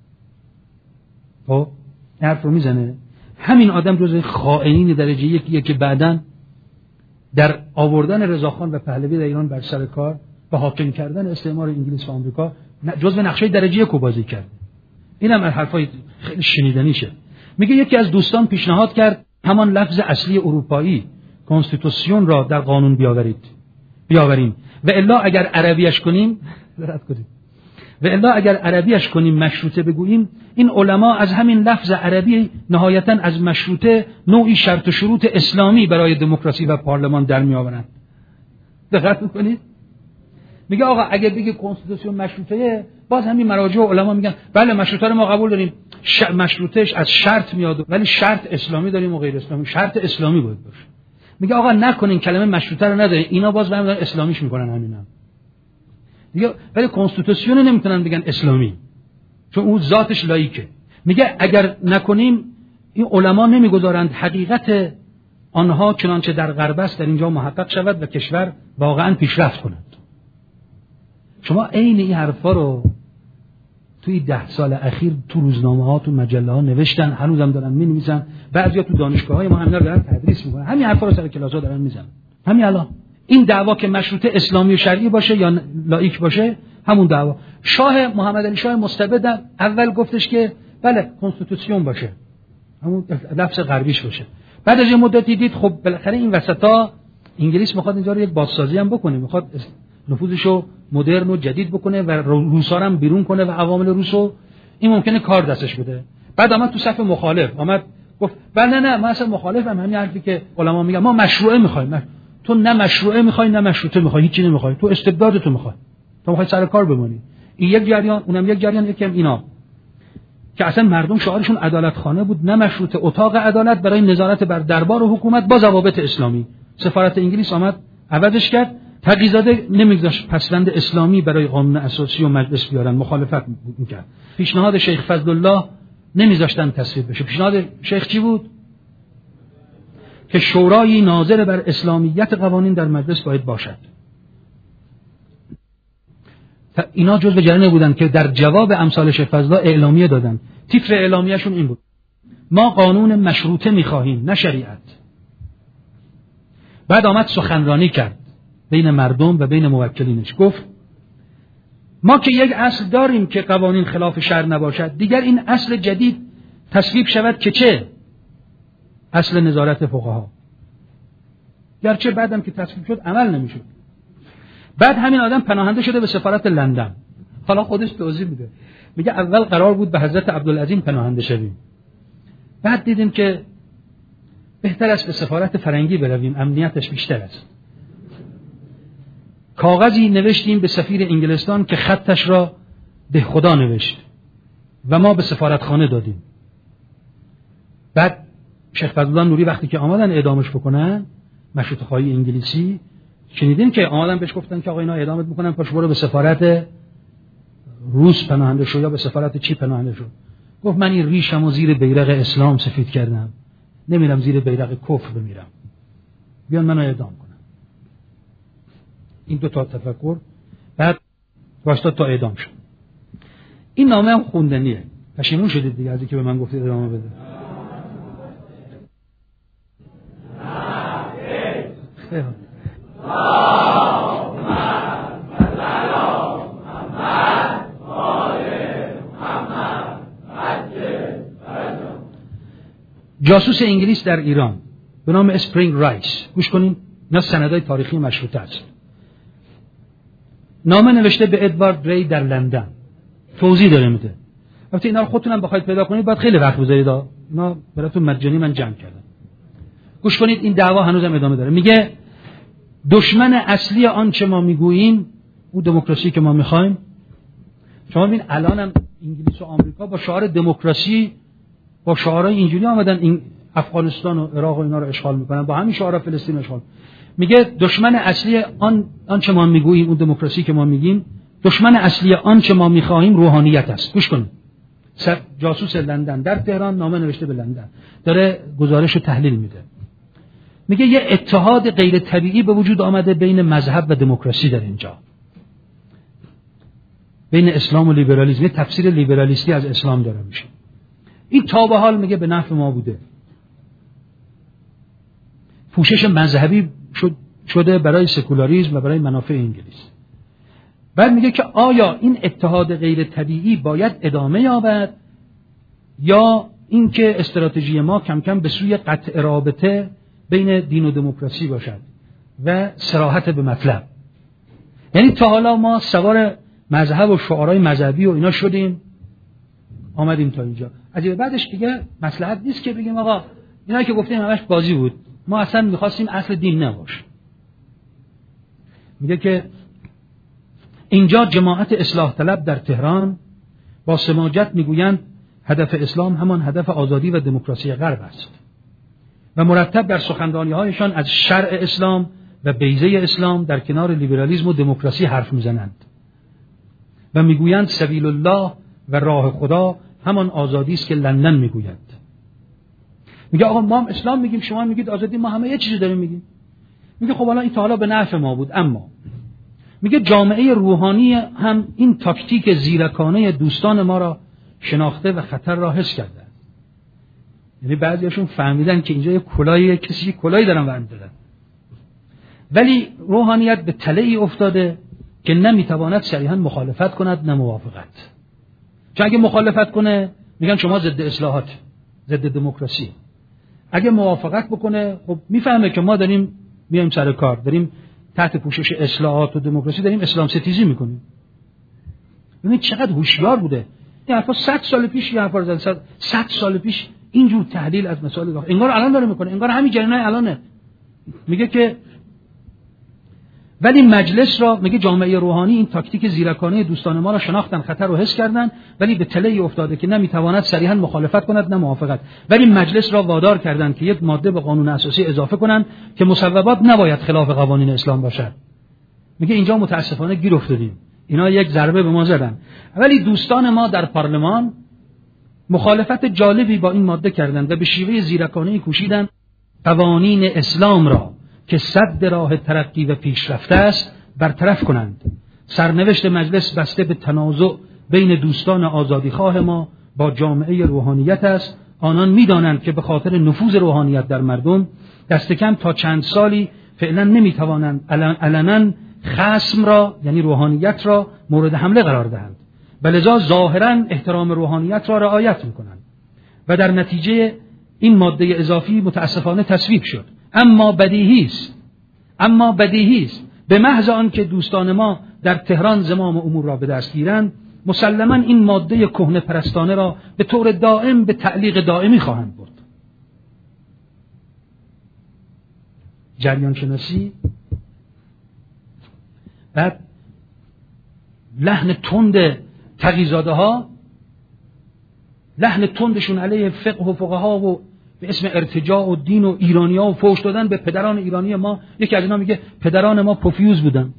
خب حرف رو میزنه. همین آدم جزو خائنین درجه یکیه که بعداً در آوردن رضاخان و پهلوی در ایران بر سر کار و حاکم کردن استعمار انگلیس و آمریکا جزو نقشه درجه یک بازی کرد. اینم از حرفای خیلی شنیدنیشه. میگه یکی از دوستان پیشنهاد کرد همان لفظ اصلی اروپایی کنستیتوسیون را در قانون بیاورید بیاوریم و الا اگر عربیش کنیم رد کنیم و الا اگر عربیش کنیم مشروطه بگوییم، این علما از همین لفظ عربی نهایتاً از مشروطه نوعی شرط و شروط اسلامی برای دموکراسی و پارلمان در میآورند. دقت میکنید؟ میگه آقا اگر بگی کنستیتوسیون مشروطه، باز همین مراجع و علما میگن بله مشروطه رو ما قبول داریم، ش... مشروطهش از شرط میاد ولی شرط اسلامی داریم و غیر اسلامی، شرط اسلامی باید باشه. میگه آقا نکنین کلمه مشروطه رو نداره، اینا باز برام دارن اسلامیش میکنن همینم. میگه ولی کنستیتوسیون نمیتونن بگن اسلامی چون اون ذاتش لایکه. میگه اگر نکنیم این علما نمیگذارند حقیقت آنها چنانچه در غرب است در اینجا محقق شود و کشور واقعا پیشرفت کند. شما عین این حرفا رو توی ده سال اخیر تو روزنامه ها تو مجله ها نوشتن، هنوزم دارن می‌نویسن، بعضیا تو دانشگاه های ما همینا دارن تدریس میکنن، همین حرفا رو سر کلاس ها دارن میزنن. همین الان این دعوا که مشروطه اسلامی و شرعی باشه یا لایک باشه، همون دعوا. شاه محمد علی شاه مستبد اول گفتش که بله کنستیتوسیون باشه، همون لفظ غربیش باشه. بعد از یه مدتی دید خب بالاخره این وسطا انگلیس میخواد اینجا رو یک بازسازی هم بکنه، میخواد نفوذشو مدرن و جدید بکنه و روسا هم بیرون کنه و عوامل روسو، این ممکنه کار دستش بده. بعد آمد تو صف مخالف، آمد گفت بله نه من اصلا مخالفم، همین حرفی که علما میگن ما مشروعه میخوایم. تو نه مشروعه میخوای نه مشروطه میخوای، هیچی نمیخوای، تو استبداد تو میخوای، تو میخوای سر کار بمونی. این یک جریان، اونم یک جریان، یکم اینا که اصلا مردم شعارشون عدالت خانه بود، نه مشروطه، اتاق عدالت برای نظارت بر دربار و حکومت با ضوابط اسلامی. سفارت انگلیس آمد عوضش کرد. تقی‌زاده نمیگذاشت پسوند اسلامی برای قانون اساسی و مجلس بیارن، مخالفت میکرد. پیشنهاد شیخ فضلالله نمیذاشتن تصویب بشه. پیشنهاد شیخ چی بود؟ که شورای ناظر بر اسلامیت قوانین در مجلس باید باشد. اینا جزو جریان بودن که در جواب امثال شیخ فضلالله اعلامیه دادن. تیتر اعلامیه‌شون این بود: ما قانون مشروطه میخواهیم نه شریعت. بعد آمد سخنرانی کرد بین مردم و بین موکلینش، گفت ما که یک اصل داریم که قوانین خلاف شرع نباشد، دیگر این اصل جدید تصویب شود که چه؟ اصل نظارت فقها. گرچه بعدم که تصویب شد عمل نمیشد. بعد همین آدم پناهنده شده به سفارت لندن. حالا خودش توضیح میده، میگه اول قرار بود به حضرت عبدالعظیم پناهنده شویم، بعد دیدیم که بهتر است به سفارت فرنگی برویم، امنیتش بیشتر است. کاغذی نوشتیم به سفیر انگلستان که خطش را ده خدا نوشت و ما به سفارتخانه دادیم. بعد شیخ فضلالله نوری وقتی که آمدن اعدامش بکنن، مشروطه خواهی انگلیسی، شنیدین که آمدن بهش گفتن که آقا اینا اعدامت میکنن، پاش برو به سفارت روس پناهنده شو یا به سفارت چی پناهنده شو. گفت من این ریشمو زیر بیرق اسلام سفید کردم، نمیرم زیر بیرق کفر بمیرم، بیان منو اعدام کنن. این دو تا تفکر بعد واسطه تا اعدام شد. این نامه هم خوندنیه. پشیمون شدید دیگه از اینکه به من گفتید ادامه بده. خیلی جاسوس انگلیس در ایران به نام اسپرینگ رایس، گوش کنین، اینا سندای تاریخی مشروطه است. نامه نوشته به ادوارد ری در لندن، توضیح داره میده. البته اینا رو خودتونم بخواید پیدا کنید باید خیلی وقت بذارید، اینا براتون مجانی من جمع کردم. گوش کنید، این دعوا هنوزم ادامه داره. میگه دشمن اصلی آنچه ما میگوییم، او دموکراسی که ما میخوایم. شما ببین الانم انگلیس و آمریکا با شعار دموکراسی، با شعارهای اینجوری آمدن این افغانستان و عراق و اینا رو اشغال میکنن، با همین شعارها فلسطین اشغال. میگه دشمن اصلی آن آنچه ما میگوییم، اون دموکراسی که ما میگیم، دشمن اصلی آنچه ما میخواهیم روحانیت است. گوش کنید، جاسوس لندن در تهران نامه نوشته به لندن، داره گزارش و تحلیل میده. میگه یه اتحاد غیر طبیعی به وجود آمده بین مذهب و دموکراسی در اینجا، بین اسلام و لیبرالیسم. یه تفسیر لیبرالیستی از اسلام داره میشه. این تا به حال میگه به نفع ما بوده، پوشش مذهبی شد شده برای سکولاریسم و برای منافع انگلیس. بعد میگه که آیا این اتحاد غیر طبیعی باید ادامه یابد یا اینکه استراتژی ما کم کم به سوی قطع رابطه بین دین و دموکراسی باشد و صراحت به مطلب. یعنی تا حالا ما سوار مذهب و شعارهای مذهبی و اینا شدیم، آمدیم تا اینجا. از بعدش دیگه مصلحت نیست که بگیم آقا اینا که گفتیم همش بازی بود، ما اصلا میخواستیم اصل دین نباشه. میگه که اینجا جماعت اصلاح طلب در تهران با سماجت میگویند هدف اسلام همان هدف آزادی و دموکراسی غرب است و مرتب در سخنرانی‌هایشان از شرع اسلام و بیضه اسلام در کنار لیبرالیسم و دموکراسی حرف میزنند و میگویند سبیل الله و راه خدا همان آزادی است که لندن میگوید. میگه آقا ما هم اسلام میگیم، شما میگید آزادی، ما همه یه چیزی داریم میگیم. میگه خب حالا این تا حالا به نفع ما بود، اما میگه جامعه روحانی هم این تاکتیک زیرکانه دوستان ما را شناخته و خطر را حس کرده. یعنی بعضیاشون فهمیدن که اینجا یه کلاه، کسی کلاهی دارن برمی‌دارن، ولی روحانیت به تله‌ای افتاده که نمیتواند صریحاً مخالفت کند نه موافقت. چون اگه مخالفت کنه میگن شما ضد اصلاحات، ضد دموکراسی. اگه موافقت بکنه خب میفهمه که ما داریم میایم سر کار، داریم تحت پوشش اصلاحات و دموکراسی داریم اسلام ستیزی میکنیم. ببینید چقدر هوشیار بوده. این حرفا صد سال پیش یه حرفا زدن، صد سال پیش اینجور تحلیل از مسائل داخل انگار الان داره میکنه، انگار همین جریان الانه. میگه که ولی مجلس را، میگه جامعه روحانی این تاکتیک زیرکانه دوستان ما را شناختن، خطر رو حس کردن، ولی به تله افتاده که نمیتواند صریحا مخالفت کند نه موافقت. ولی مجلس را وادار کردند که یک ماده به قانون اساسی اضافه کنند که مصوبات نباید خلاف قوانین اسلام باشد. میگه اینجا متاسفانه گیر افتادیم، اینا یک ضربه به ما زدن، ولی دوستان ما در پارلمان مخالفت جالبی با این ماده کردند و به شیوه زیرکانه کوشیدند قوانین اسلام را که سد راه ترقی و پیشرفته است برطرف کنند. سرنوشت مجلس بسته به تنازع بین دوستان آزادیخواه ما با جامعه روحانیت است. آنان می‌دانند که به خاطر نفوذ روحانیت در مردم دست کم تا چند سالی فعلا نمی‌توانند علنا خصم را یعنی روحانیت را مورد حمله قرار دهند، ولذا ظاهرا احترام روحانیت را رعایت می‌کنند و در نتیجه این ماده اضافی متاسفانه تصویب شد. اما بدیهی است اما بدیهی است به محض آنکه دوستان ما در تهران زمام امور را به دست گیرند، مسلما این ماده کهنه پرستانه را به طور دائم به تعلیق دائمی خواهند برد. جریان شناسی. بعد لحن تند تقی‌زاده ها، لحن تندشون علیه فقه و فقها و به اسم ارتجاع و دین و ایرانی ها و فوش دادن به پدران ایرانی ما. یکی از اینا میگه پدران ما پوفیوز بودن.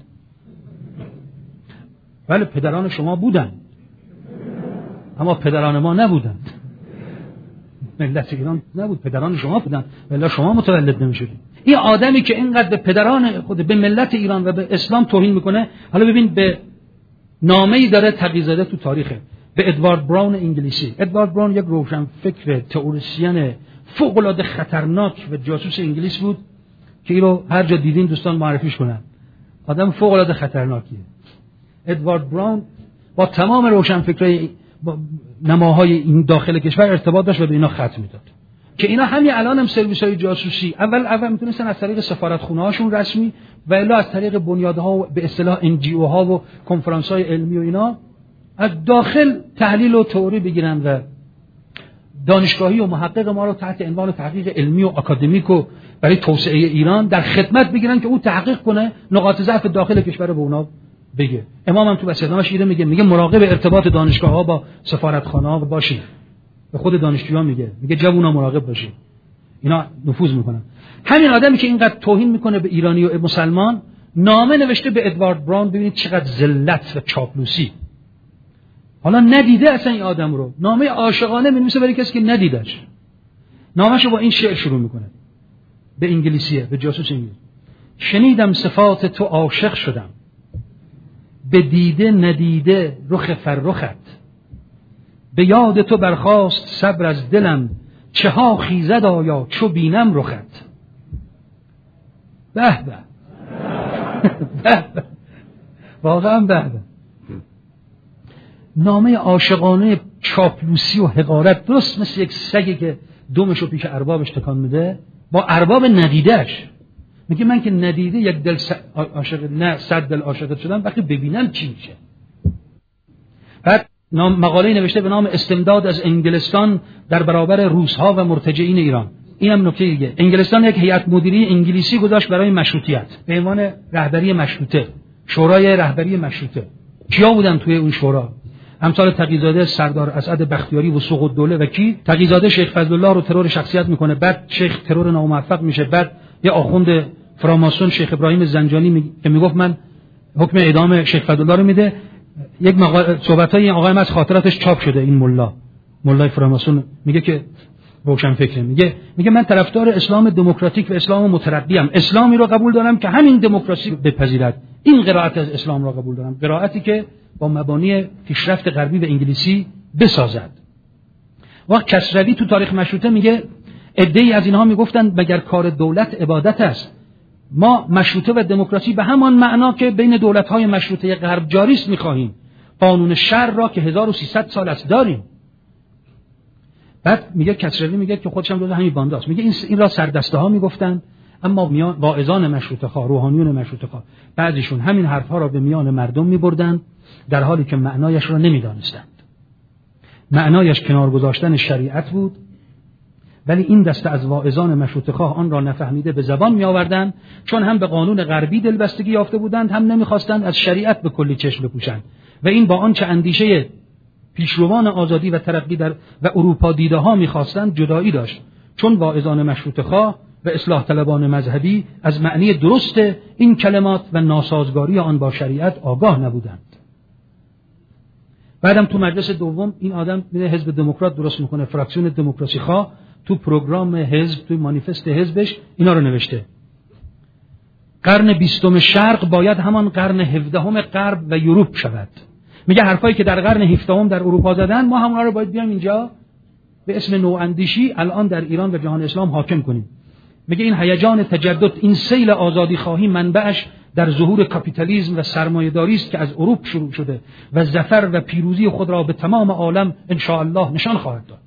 ولی پدران شما بودن اما پدران ما نبودن. ملت ایران نبود، پدران شما بودن، ولی شما متولد نمیشدید. این آدمی که اینقدر به پدران خود، به ملت ایران و به اسلام توهین میکنه، حالا ببین به نامه‌ای داره تقی‌زاده تو تاریخه به ادوارد براون انگلیسی. ادوارد براون یک روشن فکر تئوریسین فوق‌العاده خطرناک و جاسوس انگلیس بود که این رو هر جا دیدین دوستان معرفیش کنن. آدم فوق‌العاده خطرناکیه. ادوارد براون با تمام روشن فکرای نماهای این داخل کشور ارتباط داشت و به اینا خط میداد. که اینا همین الان هم سرویس‌های جاسوسی اول اول میتونستن از طریق سفارتخونه‌هاشون رسمی و الا از طریق بنیادها و به اصطلاح ان جی او ها و کنفرانس‌های علمی و اینا از داخل تحلیل و تئوری بگیرن و دانشگاهی و محقق ما رو تحت عنوان تحقیق علمی و آکادمیک و برای توسعه ایران در خدمت بگیرن که او تحقیق کنه، نقاط ضعف داخل کشور به اونا بگه. امام هم تو وصیت‌نامه‌اش ایره میگه میگه مراقب ارتباط دانشگاه‌ها با سفارتخانه‌ها باشید. به خود دانشجویان میگه میگه جوونا مراقب باشید. اینا نفوذ میکنن. همین آدمی که اینقدر توهین میکنه به ایرانی و مسلمان نامه نوشته به ادوارد براون. ببینید چقدر ذلت و چاپلوسی. حالا ندیده اصلا این آدم رو، نامه عاشقانه می‌نویسه برای کسی که ندیدش. نامه‌شو با این شعر شروع میکنه، به انگلیسیه، به جاسوس انگلیسی. شنیدم صفات تو عاشق شدم، به دیده ندیده رخ فرخت، به یاد تو برخاست صبر از دلم، چه ها خیزد آیا چو بینم رخت. به به به به واقعا به به. نامه عاشقانه چاپلوسی و حقارت، درست مثل یک سگی که دمشو پیش اربابش تکان میده، با ارباب ندیدهش میگه من که ندیده یک دل عاشق، نه صد دل عاشقت شدم، وقتی ببینم چی میشه. بعد نام مقاله نوشته به نام استمداد از انگلستان در برابر روس‌ها و مرتجعین ایران. اینم نکته دیگه. انگلستان یک هیئت مدیری انگلیسی گذاشت برای مشروطیت به عنوان رهبری مشروطه، شورای رهبری مشروطه. کیا بودن توی اون شورا؟ امثال تقی‌زاده سردار اسعد بختیاری و سوق الدوله و کی؟ تقی‌زاده شیخ فضلالله رو ترور شخصیت میکنه، بعد شیخ ترور ناموفق میشه، بعد یه آخوند فراماسون شیخ ابراهیم زنجانی می... که میگفت من حکم اعدام شیخ فضلالله رو میده. یک مقاله صحبتای این آقای از خاطراتش چاپ شده. این ملا مولای فراماسون میگه که روشن فکره، میگه میگه من طرفدار اسلام دموکراتیک و اسلام مترقی ام، اسلامی رو قبول دارم که همین دموکراسی بپذیرد. این قرائت از اسلام رو قبول دارم، قرائتی که با مبانی پیشرفت غربی و انگلیسی بسازد. وقت کسروی تو تاریخ مشروطه میگه عده‌ای از اینها میگفتند مگر کار دولت عبادت است؟ ما مشروطه و دموکراسی به همان معنا که بین دولت‌های مشروطه غرب جاری است می‌خواهیم. قانون شرع را که هزار و سیصد سال است داریم. بعد میگه کسروی میگه که خودش هم جزء همین بانده است. میگه این این را سردسته‌ها میگفتند، اما میان واعظان مشروطه خواه، روحانیون مشروطه خواه، بعضیشون همین حرف‌ها را به میان مردم می‌بردند در حالی که معنایش را نمی‌دانستند. معنایش کنار گذاشتن شریعت بود، ولی این دسته از واعظان مشروطه خواه آن را نفهمیده به زبان می آوردند، چون هم به قانون غربی دلبستگی یافته بودند، هم نمی‌خواستند از شریعت به کلی چشم بپوشند و این با آنچه اندیشه پیشروان آزادی و ترقی در و اروپا دیده ها می‌خواستند جدایی داشت، چون واعظان مشروطه خواه و اصلاح طلبان مذهبی از معنی درست این کلمات و ناسازگاری آن با شریعت آگاه نبودند. بعدم تو مجلس دوم این آدم میره حزب دموکرات درست میکنه، فراکسیون دموکراسی خواه، تو پروگرام حزب، تو مانیفست حزبش اینا رو نوشته: قرن بیستم شرق باید همان قرن هفدهم غرب و یوروپ شود. میگه حرفایی که در قرن هفدهم در اروپا زدن ما همون رو باید بیام اینجا به اسم نواندیشی الان در ایران و جهان اسلام حاکم کنیم. میگه این هیجان تجدد، این سیل آزادی خواهی منبعش در ظهور کاپیتالیسم و سرمایه‌داری است که از اروپا شروع شده و ظفر و پیروزی خود را به تمام عالم ان شاء الله نشان خواهد داد.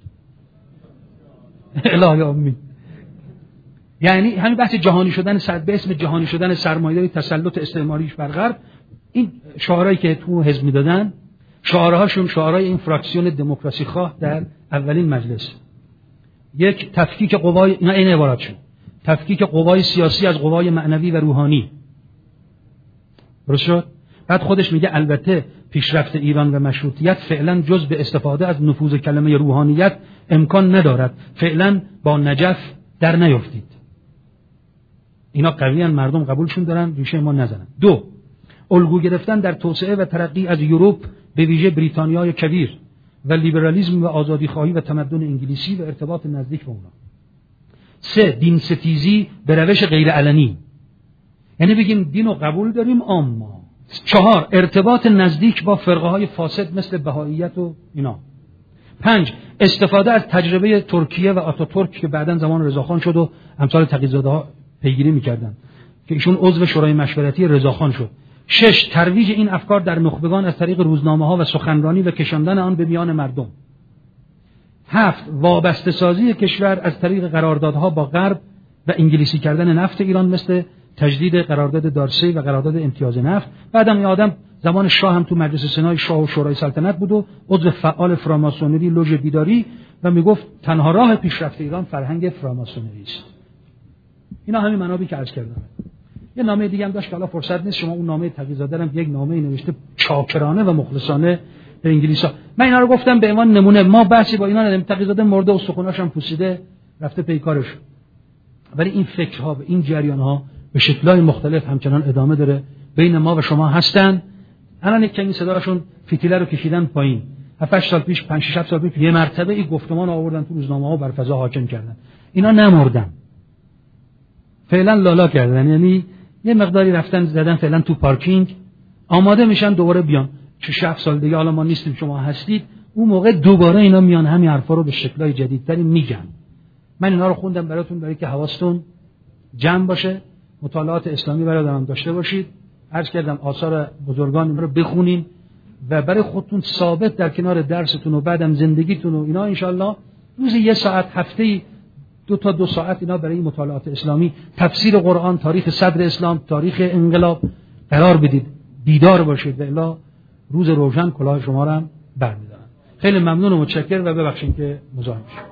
الهی آمین. یعنی همین بحث جهانی شدن سر به اسم جهانی شدن سرمایه‌داری، تسلط استعماریش بر غرب، این شعارهایی که تو حزب میدادن، شعارهاشون شعارهای این فراکسیون دموکراسی خواه در اولین مجلس. یک، تفکیک قوای، اینا این عباراتشون، تفکیک قوای سیاسی از قوای معنوی و روحانی. درست شد؟ بعد خودش میگه البته پیشرفت ایران و مشروطیت فعلا جز به استفاده از نفوذ کلمه روحانیت امکان ندارد، فعلا با نجف در نیفتید. اینا قویان، مردم قبولشون دارن، ریشه ما نزنن. دو، الگو گرفتن در توسعه و ترقی از یوروپ، به ویژه بریتانیای کبیر، و لیبرالیسم و آزادی خواهی و تمدن انگلیسی و ارتباط نزدیک با اونا. سه، دین ستیزی به روش غیر علنی، یعنی بگیم دین رو قبول داریم اما. چهار، ارتباط نزدیک با فرقه های فاسد مثل بهائیت و اینا. پنج، استفاده از تجربه ترکیه و آتاتورک که بعداً زمان رضاخان شد و امثال تقی‌زاده ها پیگیری میکردن که ایشون عضو شورای مشورتی رضاخان شد. شش، ترویج این افکار در نخبگان از طریق روزنامه ها و سخنرانی و کشاندن آن به میان مردم. هفت، وابسته سازی کشور از طریق قراردادها با غرب و انگلیسی کردن نفت ایران مثل تجدید قرارداد دارسی و قرارداد امتیاز نفت. بعدم این آدم زمان شاه هم تو مجلس سنای شاه و شورای سلطنت بود و عضو فعال فراماسونری لوژ بیداری و میگفت تنها راه پیشرفت ایران فرهنگ فراماسونری است. اینا همین منابعی که عرض کردم. یه نامه دیگه هم داشت که حالا فرصت نیست، شما اون نامه تقی‌زاده هم یک نامه نوشته چاکرانه و مخلصانه به انگلیسا. من اینا رو گفتم به عنوان نمونه، ما بحثی با اینا نداریم. تقی‌زاده مرده و استخوناش هم پوسیده رفته پی کارش. ولی این فکرها و این جریان‌ها به شکل‌های مختلف همچنان ادامه داره، بین ما و شما هستن. الان یک کمی صداشون فتیله رو کشیدن پایین. هفت سال پیش، پنج شش سال پیش یه مرتبه این گفتمان آوردن تو روزنامه‌ها بر فضا حاکم کردن. اینا نمردن. فعلا لالا کردن، یعنی یه مقداری رفتن زدن فعلا تو پارکینگ، آماده میشن دوباره بیان. چه شش سال دیگه حالا ما نیستیم شما هستید، اون موقع دوباره اینا میان همین حرفا رو به شکل‌های جدیدتری میگن. من اینا رو خوندم براتون برای که حواستون جمع باشه، مطالعات اسلامی برادران داشته باشید. عرض کردم آثار بزرگان رو بخونین و برای خودتون ثابت در کنار درستون و بعدم زندگیتون و اینا انشالله روزی یه ساعت، هفته‌ای دو تا دو ساعت اینا برای مطالعات اسلامی، تفسیر قرآن، تاریخ صدر اسلام، تاریخ انقلاب قرار بدید، بیدار باشید و الا روز روشن کلاه شما رو هم برمی‌دارن. خیلی ممنون و متشکر و ببخشید که مزاحم شدم.